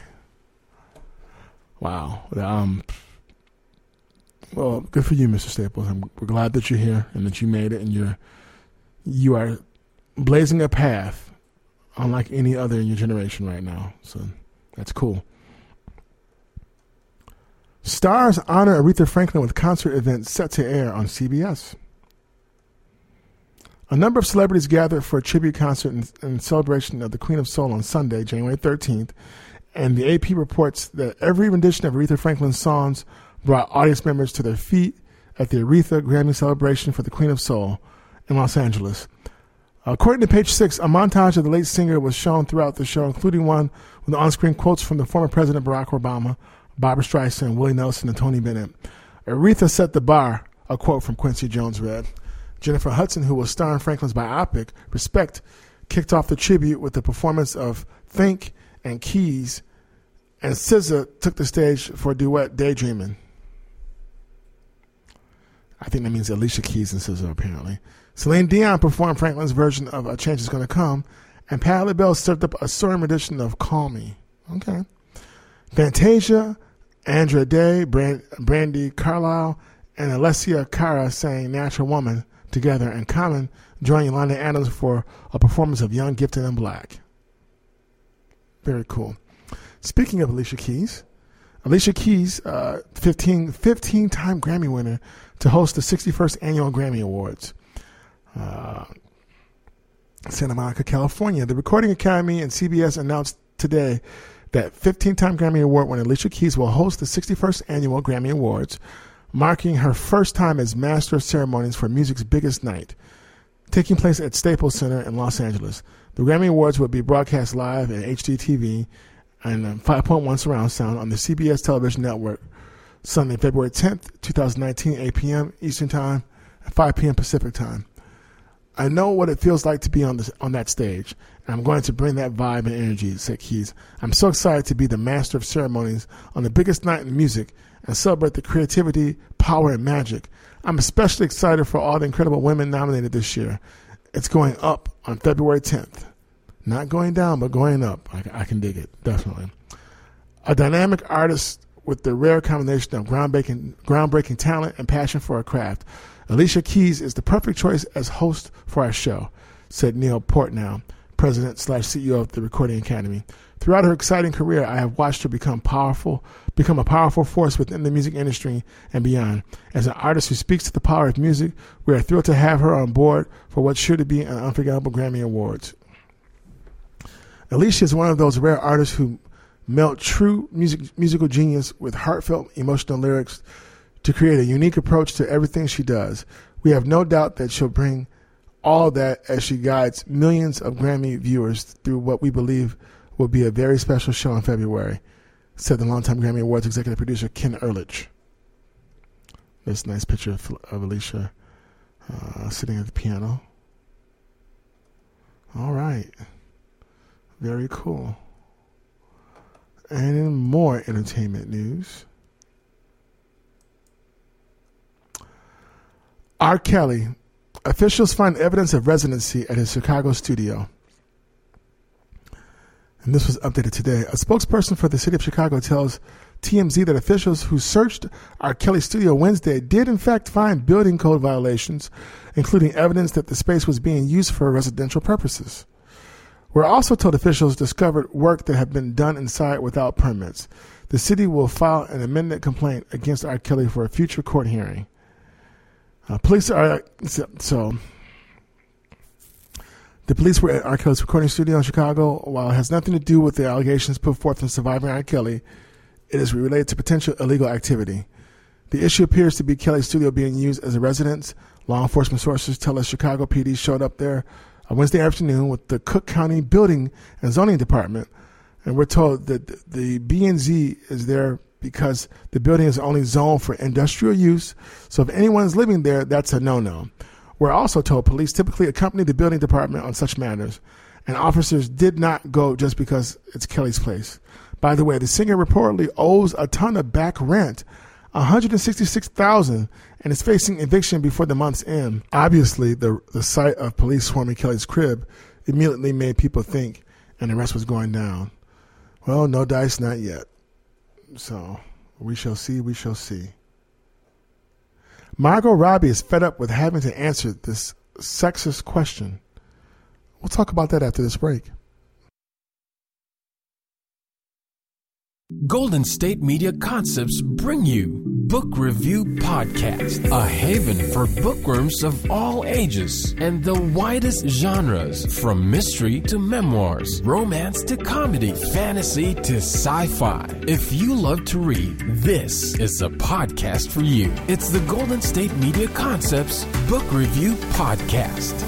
Wow. Um, well, good for you, Mister Staples. I'm, we're glad that you're here and that you made it, and you're you are blazing a path unlike any other in your generation right now. So that's cool. Stars honor Aretha Franklin with concert event set to air on C B S. A number of celebrities gathered for a tribute concert in, in celebration of the Queen of Soul on Sunday, January thirteenth, and the A P reports that every rendition of Aretha Franklin's songs brought audience members to their feet at the Aretha Grammy celebration for the Queen of Soul in Los Angeles. According to Page Six, a montage of the late singer was shown throughout the show, including one with on-screen quotes from the former President Barack Obama, Barbra Streisand, Willie Nelson, and Tony Bennett. Aretha set the bar, a quote from Quincy Jones read. Jennifer Hudson, who will star in Franklin's biopic, Respect, kicked off the tribute with the performance of Think and Keys, and S Z A took the stage for a duet, Daydreamin'. I think that means Alicia Keys and S Z A, apparently. Celine Dion performed Franklin's version of A Change Is Gonna Come, and Patti LaBelle served up a soaring rendition of Call Me. Okay. Fantasia, Andra Day, Brand- Brandy Carlisle, and Alessia Cara sang Natural Woman together, and Common joined Yolanda Adams for a performance of Young, Gifted, and Black. Very cool. Speaking of Alicia Keys, Alicia Keys, uh, fifteen, fifteen-time Grammy winner, to host the sixty-first Annual Grammy Awards. Uh, Santa Monica, California. The Recording Academy and C B S announced today that fifteen-time Grammy Award winner Alicia Keys will host the sixty-first Annual Grammy Awards, marking her first time as Master of Ceremonies for music's biggest night, taking place at Staples Center in Los Angeles. The Grammy Awards will be broadcast live at H D T V and five point one surround sound on the C B S television network Sunday, February tenth, twenty nineteen, eight p.m. Eastern Time, and five p.m. Pacific Time. I know what it feels like to be on this, on that stage, and I'm going to bring that vibe and energy, said Keys. I'm so excited to be the Master of Ceremonies on the biggest night in music and celebrate the creativity, power, and magic. I'm especially excited for all the incredible women nominated this year. It's going up on February tenth. Not going down, but going up. I, I can dig it, definitely. A dynamic artist with the rare combination of groundbreaking, groundbreaking talent and passion for her craft, Alicia Keys is the perfect choice as host for our show, said Neil Portnow, president slash C E O of the Recording Academy. Throughout her exciting career, I have watched her become powerful, become a powerful force within the music industry and beyond. As an artist who speaks to the power of music, we are thrilled to have her on board for what's sure to be an unforgettable Grammy Awards. Alicia is one of those rare artists who melt true music, musical genius with heartfelt, emotional lyrics to create a unique approach to everything she does. We have no doubt that she'll bring all that as she guides millions of Grammy viewers through what we believe will be a very special show in February, said the longtime Grammy Awards executive producer Ken Ehrlich. This nice picture of, of Alicia uh, sitting at the piano. All right. Very cool. And in more entertainment news, R. Kelly. Officials find evidence of residency at his Chicago studio. And this was updated today. A spokesperson for the city of Chicago tells T M Z that officials who searched R. Kelly's studio Wednesday did in fact find building code violations, including evidence that the space was being used for residential purposes. We're also told officials discovered work that had been done inside without permits. The city will file an amended complaint against R. Kelly for a future court hearing. Uh, police are so. The police were at R. Kelly's recording studio in Chicago. While it has nothing to do with the allegations put forth in surviving R. Kelly, it is related to potential illegal activity. The issue appears to be Kelly's studio being used as a residence. Law enforcement sources tell us Chicago P D showed up there on Wednesday afternoon with the Cook County Building and Zoning Department. And we're told that the B and Z is there because the building is only zoned for industrial use. So if anyone's living there, that's a no-no. We're also told police typically accompany the building department on such matters. And officers did not go just because it's Kelly's place. By the way, the singer reportedly owes a ton of back rent, one hundred sixty-six thousand dollars, and is facing eviction before the month's end. Obviously, the the sight of police swarming Kelly's crib immediately made people think an arrest was going down. Well, no dice, not yet. So, we shall see, we shall see. Margot Robbie is fed up with having to answer this sexist question. We'll talk about that after this break. Golden State Media Concepts bring you Book Review Podcast, a haven for bookworms of all ages and the widest genres, from mystery to memoirs, romance to comedy, fantasy to sci-fi. If you love to read, this is a podcast for you. It's the Golden State Media Concepts Book Review Podcast.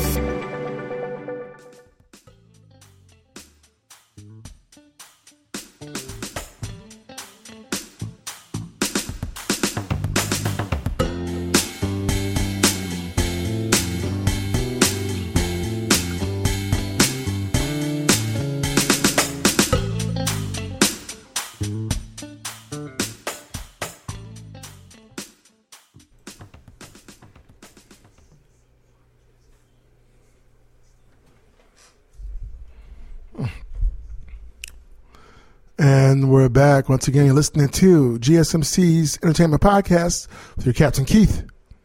And we're back once again. You're listening to G S M C's Entertainment Podcast with your Captain Keith.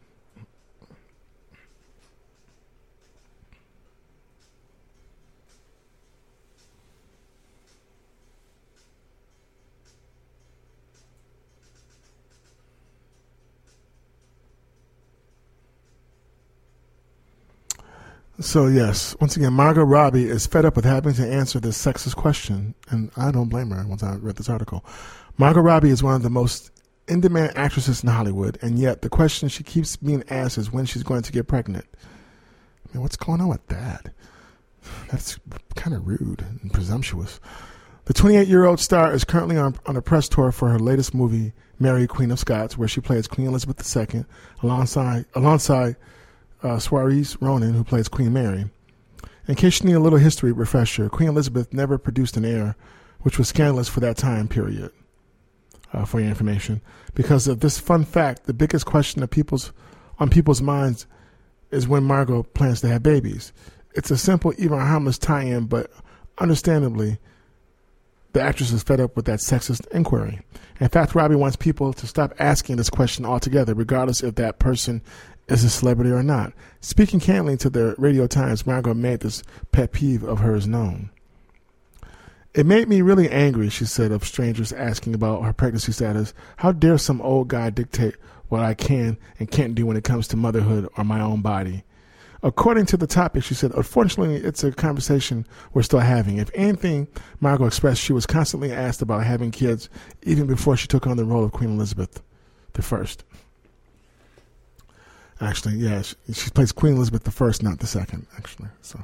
So yes, once again, Margot Robbie is fed up with having to answer this sexist question, and I don't blame her once I read this article. Margot Robbie is one of the most in-demand actresses in Hollywood, and yet the question she keeps being asked is when she's going to get pregnant. I mean, what's going on with that? That's kind of rude and presumptuous. The twenty-eight-year-old star is currently on, on a press tour for her latest movie, Mary, Queen of Scots, where she plays Queen Elizabeth the Second alongside alongside Uh, Saoirse Ronan, who plays Queen Mary. In case you need a little history refresher, Queen Elizabeth never produced an heir, which was scandalous for that time period, uh, for your information. Because of this fun fact, the biggest question of people's on people's minds is when Margot plans to have babies. It's a simple, even harmless tie-in, but understandably, the actress is fed up with that sexist inquiry. In fact, Robbie wants people to stop asking this question altogether, regardless if that person is a celebrity or not. Speaking candidly to the Radio Times, Margot made this pet peeve of hers known. It made me really angry, she said, of strangers asking about her pregnancy status. How dare some old guy dictate what I can and can't do when it comes to motherhood or my own body? According to the topic, she said, unfortunately, it's a conversation we're still having. If anything, Margot expressed she was constantly asked about having kids even before she took on the role of Queen Elizabeth the First. Actually, yeah, she, she plays Queen Elizabeth the First, not the Second, actually. So,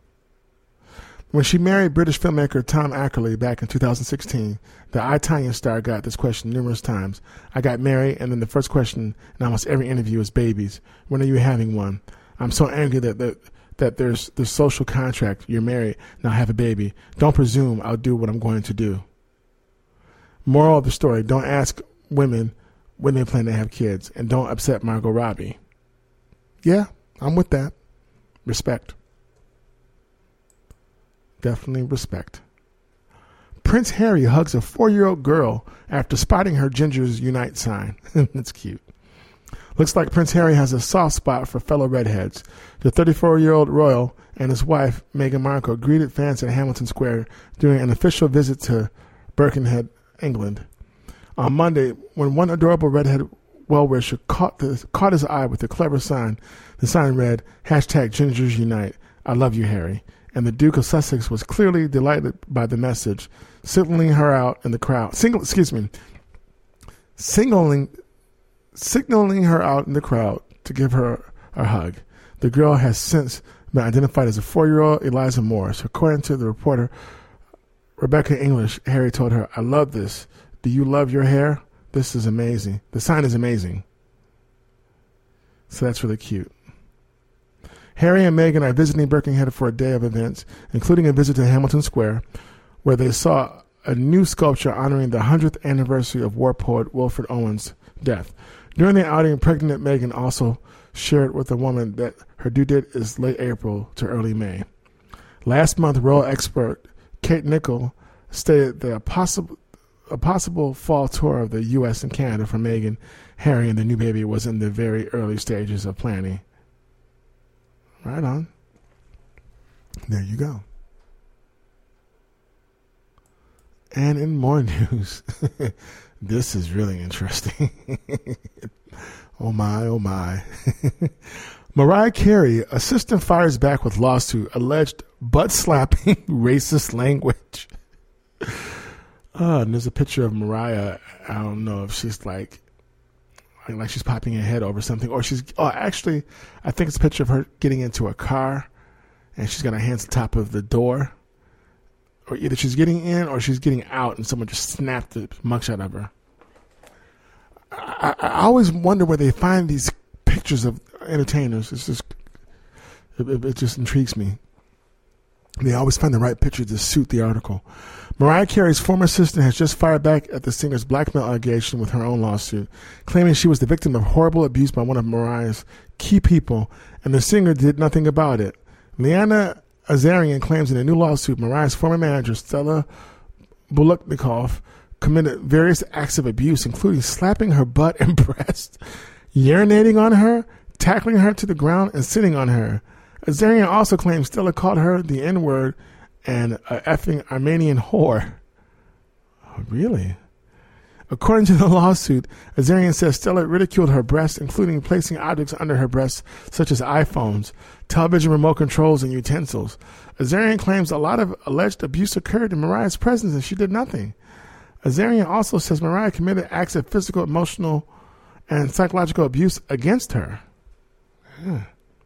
when she married British filmmaker Tom Ackerley back in two thousand sixteen, the Italian star got this question numerous times. I got married, and then the first question in almost every interview is babies. When are you having one? I'm so angry that that, that there's this social contract. You're married, now have a baby. Don't presume I'll do what I'm going to do. Moral of the story, don't ask women when they plan to have kids, and don't upset Margot Robbie. Yeah, I'm with that. Respect. Definitely respect. Prince Harry hugs a four-year-old girl after spotting her Gingers Unite sign. That's cute. Looks like Prince Harry has a soft spot for fellow redheads. The thirty-four-year-old royal and his wife, Meghan Markle, greeted fans at Hamilton Square during an official visit to Birkenhead, England. On Monday, when one adorable redhead well-wisher caught, the, caught his eye with a clever sign. The sign read, hashtag Gingers Unite. I love you, Harry. And the Duke of Sussex was clearly delighted by the message, singling her out in the crowd. Single, excuse me. Singling, signaling her out in the crowd to give her a hug. The girl has since been identified as a four-year-old Eliza Morris. According to the reporter Rebecca English, Harry told her, "I love this. Do you love your hair? This is amazing. The sign is amazing." So that's really cute. Harry and Meghan are visiting Birkenhead for a day of events, including a visit to Hamilton Square, where they saw a new sculpture honoring the one hundredth anniversary of war poet Wilfred Owen's death. During the outing, pregnant Meghan also shared with a woman that her due date is late April to early May. Last month, royal expert Kate Nichol stated that a possible, a possible fall tour of the U S and Canada for Meghan, Harry, and the new baby was in the very early stages of planning. Right on. There you go. And in more news, this is really interesting. Oh my, oh my. Mariah Carey, assistant fires back with lawsuit, alleged butt-slapping racist language. Uh, and there's a picture of Mariah. I don't know if she's like, like she's popping her head over something, or she's, oh, actually, I think it's a picture of her getting into a car, and she's got her hands on top of the door. Or either she's getting in or she's getting out, and someone just snapped the mugshot of her. I, I always wonder where they find these pictures of entertainers. It's just, it, it just intrigues me. They always find the right picture to suit the article. Mariah Carey's former assistant has just fired back at the singer's blackmail allegation with her own lawsuit, claiming she was the victim of horrible abuse by one of Mariah's key people, and the singer did nothing about it. Liana Azarian claims in a new lawsuit Mariah's former manager, Stella Buluknikov, committed various acts of abuse, including slapping her butt and breast, urinating on her, tackling her to the ground, and sitting on her. Azarian also claims Stella called her the N-word and a effing Armenian whore. Oh, really? According to the lawsuit, Azarian says Stella ridiculed her breasts, including placing objects under her breasts, such as iPhones, television remote controls, and utensils. Azarian claims a lot of alleged abuse occurred in Mariah's presence, and she did nothing. Azarian also says Mariah committed acts of physical, emotional, and psychological abuse against her. Yeah.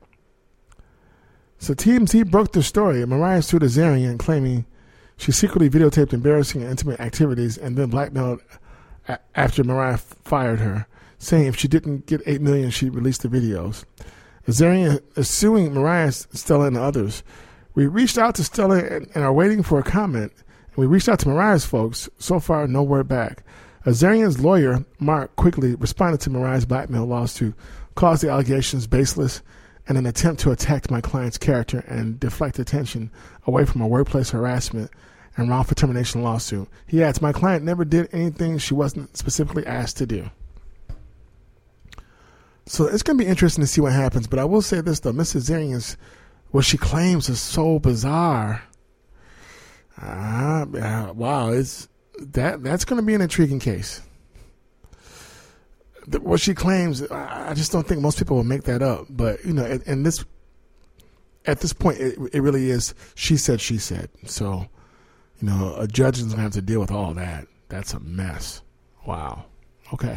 So T M Z broke the story. Mariah sued Azarian, claiming she secretly videotaped embarrassing and intimate activities and then blackmailed a- after Mariah f- fired her, saying if she didn't get eight million dollars, she'd release the videos. Azarian is suing Mariah, Stella, and others. We reached out to Stella and, and are waiting for a comment. And we reached out to Mariah's folks. So far, no word back. Azarian's lawyer, Mark, quickly responded to Mariah's blackmail lawsuit, calls the allegations baseless and an attempt to attack my client's character and deflect attention away from a workplace harassment and wrongful termination lawsuit. He adds, my client never did anything she wasn't specifically asked to do. So it's going to be interesting to see what happens. But I will say this, though. Missus Azarian's, what she claims is so bizarre. Uh, uh, wow, it's that that's going to be an intriguing case. The, what she claims, I just don't think most people will make that up. But you know, and, and this at this point, it, it really is. She said, she said. So, you know, a judge is going to have to deal with all that. That's a mess. Wow. Okay.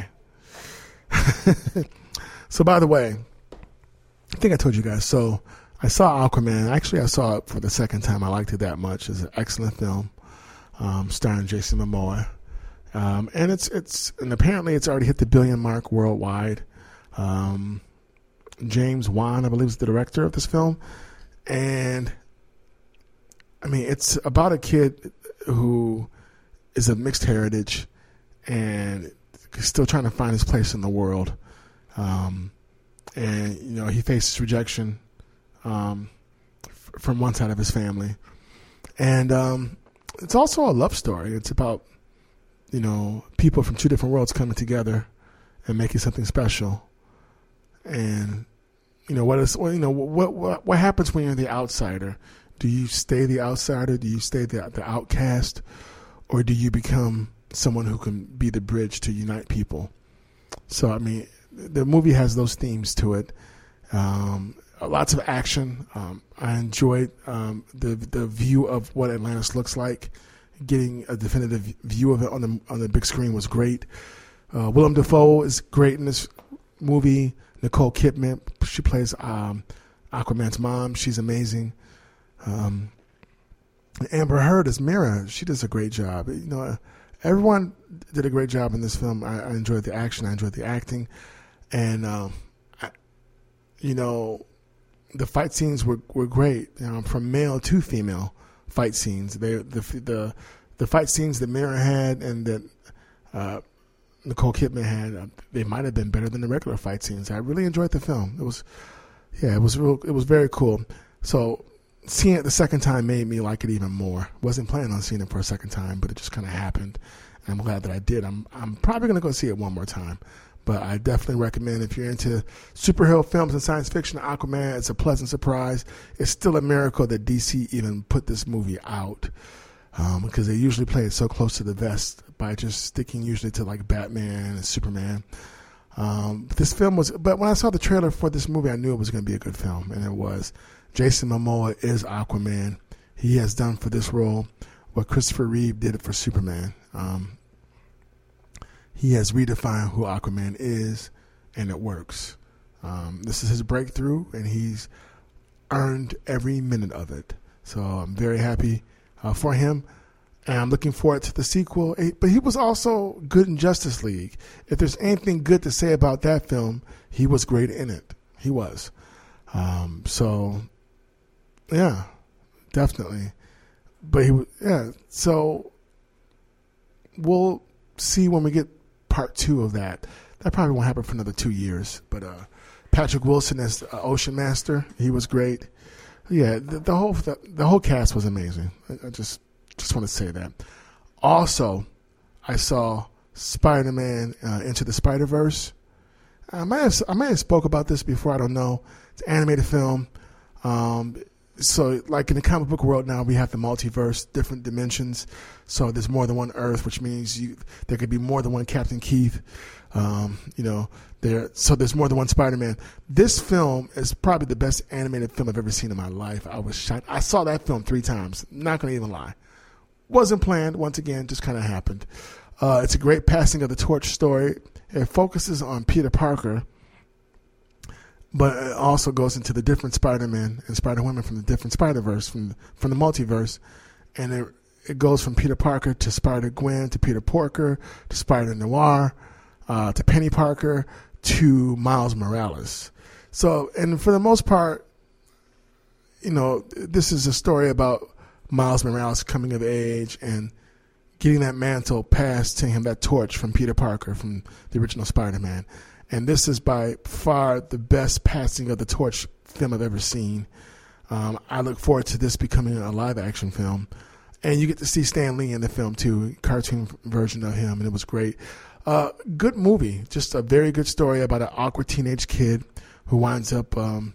So, by the way, I think I told you guys. So, I saw Aquaman. Actually, I saw it for the second time. I liked it that much. It's an excellent film, um, starring Jason Momoa, um, and it's it's and apparently it's already hit the billion mark worldwide. Um, James Wan, I believe, is the director of this film, and I mean, it's about a kid who is of mixed heritage and still trying to find his place in the world. Um, and you know, he faces rejection um, f- from one side of his family, and um, it's also a love story. It's about, you know, people from two different worlds coming together and making something special. And you know what is, well, you know what what what happens when you're the outsider? Do you stay the outsider? Do you stay the the outcast, or do you become someone who can be the bridge to unite people? So I mean, the movie has those themes to it. Um, lots of action. Um, I enjoyed um, the the view of what Atlantis looks like. Getting a definitive view of it on the on the big screen was great. Uh, Willem Dafoe is great in this movie. Nicole Kidman, she plays um, Aquaman's mom. She's amazing. Um, Amber Heard as Mera. She does a great job. You know, everyone did a great job in this film. I, I enjoyed the action. I enjoyed the acting, and um, I, you know, the fight scenes were were great. You know, from male to female fight scenes. They the the the fight scenes that Mera had and that uh, Nicole Kidman had, uh, they might have been better than the regular fight scenes. I really enjoyed the film. It was, yeah, it was real. It was very cool. So seeing it the second time made me like it even more. Wasn't planning on seeing it for a second time, but it just kind of happened. And I'm glad that I did. I'm I'm probably gonna go see it one more time. But I definitely recommend, if you're into superhero films and science fiction, Aquaman, it's a pleasant surprise. It's still a miracle that D C even put this movie out, um, because they usually play it so close to the vest by just sticking usually to like Batman and Superman. Um, this film was, but when I saw the trailer for this movie, I knew it was going to be a good film, and it was. Jason Momoa is Aquaman. He has done for this role what Christopher Reeve did for Superman. Um, He has redefined who Aquaman is, and it works. Um, this is his breakthrough, and he's earned every minute of it. So I'm very happy uh, for him, and I'm looking forward to the sequel. But he was also good in Justice League. If there's anything good to say about that film, he was great in it. He was. Um, so, yeah, definitely. But he, yeah. So we'll see when we get part two of that. That probably won't happen for another two years. But uh, Patrick Wilson as uh, Ocean Master, he was great. Yeah, the, the whole the, the whole cast was amazing. I, I just just want to say that. Also, I saw Spider-Man uh, Into the Spider-Verse. I might have I might have spoke about this before. I don't know. It's an animated film. Um, So, like in the comic book world now, we have the multiverse, different dimensions. So there's more than one Earth, which means you there could be more than one Captain Keith. Um, you know, there. So there's more than one Spider-Man. This film is probably the best animated film I've ever seen in my life. I was shocked. I saw that film three times. Not going to even lie. Wasn't planned. Once again, just kind of happened. Uh, it's a great passing of the torch story. It focuses on Peter Parker, but it also goes into the different Spider-Men and Spider-Women from the different Spider-Verse, from, from the multiverse. And it, it goes from Peter Parker to Spider-Gwen to Peter Porker to Spider-Noir uh, to Penny Parker to Miles Morales. So, and for the most part, you know, this is a story about Miles Morales coming of age and getting that mantle passed to him, that torch from Peter Parker, from the original Spider-Man. And this is by far the best passing of the torch film I've ever seen. Um, I look forward to this becoming a live-action film. And you get to see Stan Lee in the film, too, cartoon version of him, and it was great. Uh, good movie, just a very good story about an awkward teenage kid who winds up um,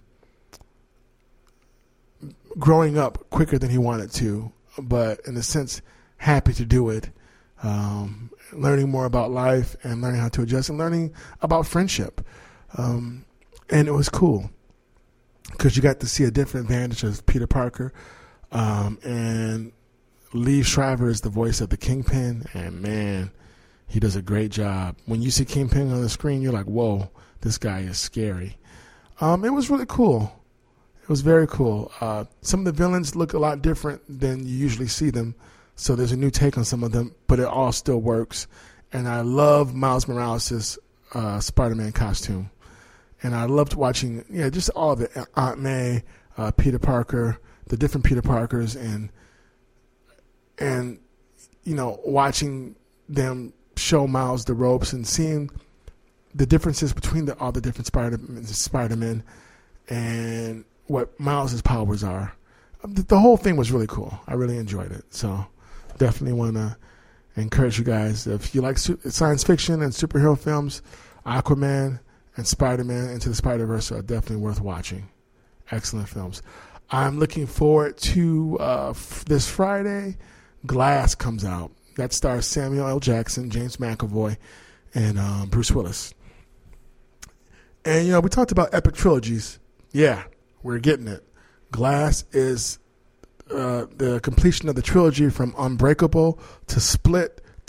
growing up quicker than he wanted to, but in a sense, happy to do it. Um, learning more about life and learning how to adjust and learning about friendship. Um, and it was cool because you got to see a different advantage of Peter Parker. Um, and Lee Shriver is the voice of the Kingpin. And, man, he does a great job. When you see Kingpin on the screen, you're like, whoa, this guy is scary. Um, it was really cool. It was very cool. Uh, some of the villains look a lot different than you usually see them. So there's a new take on some of them, but it all still works. And I love Miles Morales' uh, Spider-Man costume. And I loved watching, yeah, just all the Aunt May, uh, Peter Parker, the different Peter Parkers, and, and you know, watching them show Miles the ropes and seeing the differences between the, all the different Spider-Men, Spider-Men and what Miles' powers are. The, the whole thing was really cool. I really enjoyed it. So definitely want to encourage you guys. If you like su- science fiction and superhero films, Aquaman and Spider-Man Into the Spider-Verse are definitely worth watching. Excellent films. I'm looking forward to uh, f- this Friday, Glass comes out. That stars Samuel L. Jackson, James McAvoy, and um, Bruce Willis. And, you know, we talked about epic trilogies. Yeah, we're getting it. Glass is uh, the completion of the trilogy from Unbreakable to Split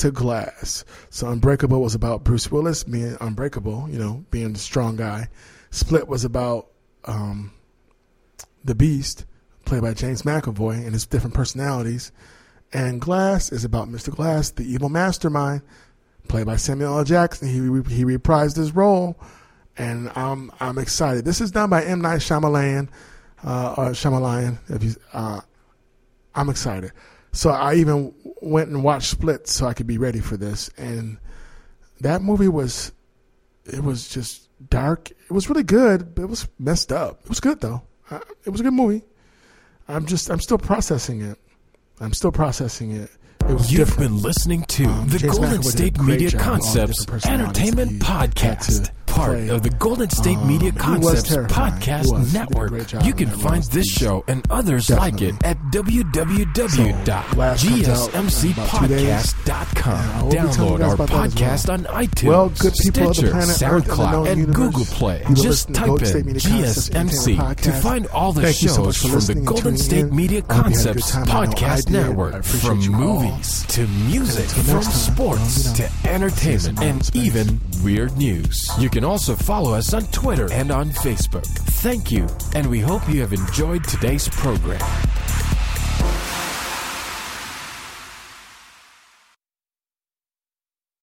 to Glass. So Unbreakable was about Bruce Willis being unbreakable, you know, being the strong guy. Split was about um, the Beast, played by James McAvoy, and his different personalities. And Glass is about Mister Glass, the evil mastermind, played by Samuel L. Jackson. He he reprised his role, and I'm I'm excited. This is done by M. Night Shyamalan. Uh, or Shyamalan. If you, uh, I'm excited. So I even went and watched Split so I could be ready for this. And that movie was, it was just dark. It was really good, but it was messed up. It was good though. Uh, it was a good movie. I'm just, I'm still processing it. I'm still processing it. It was You've different. been listening to Um, the James Golden McAvoy did a State great Media job with all the Concepts different personalities Entertainment that he had Podcast, to part play. of the Golden State Um, Media he was Concepts terrifying. He Podcast was. He did a Network. great job You in can that find role. this show and others Definitely. like it at w w w dot Last g comes s out m in c about two days. podcast dot com. And I will be telling you Download guys our about that as podcast well. on iTunes, Well, good people of the Stitcher, planet Earth and the SoundCloud, known and universe, Google Play. you will Just listen to type Golden State in Media G S M Concepts C Entertainment to Podcast. find all the Thank you so much shows for from the listening and Golden tuning State in. Media I hope you had a good Concepts time. I know I Podcast did. I Network. appreciate From you all. movies to music, Until from next time, sports well, you know, to entertainment, see you and sometime in even weird news. You can also follow us on Twitter and on Facebook. Thank you, and we hope you have enjoyed today's program.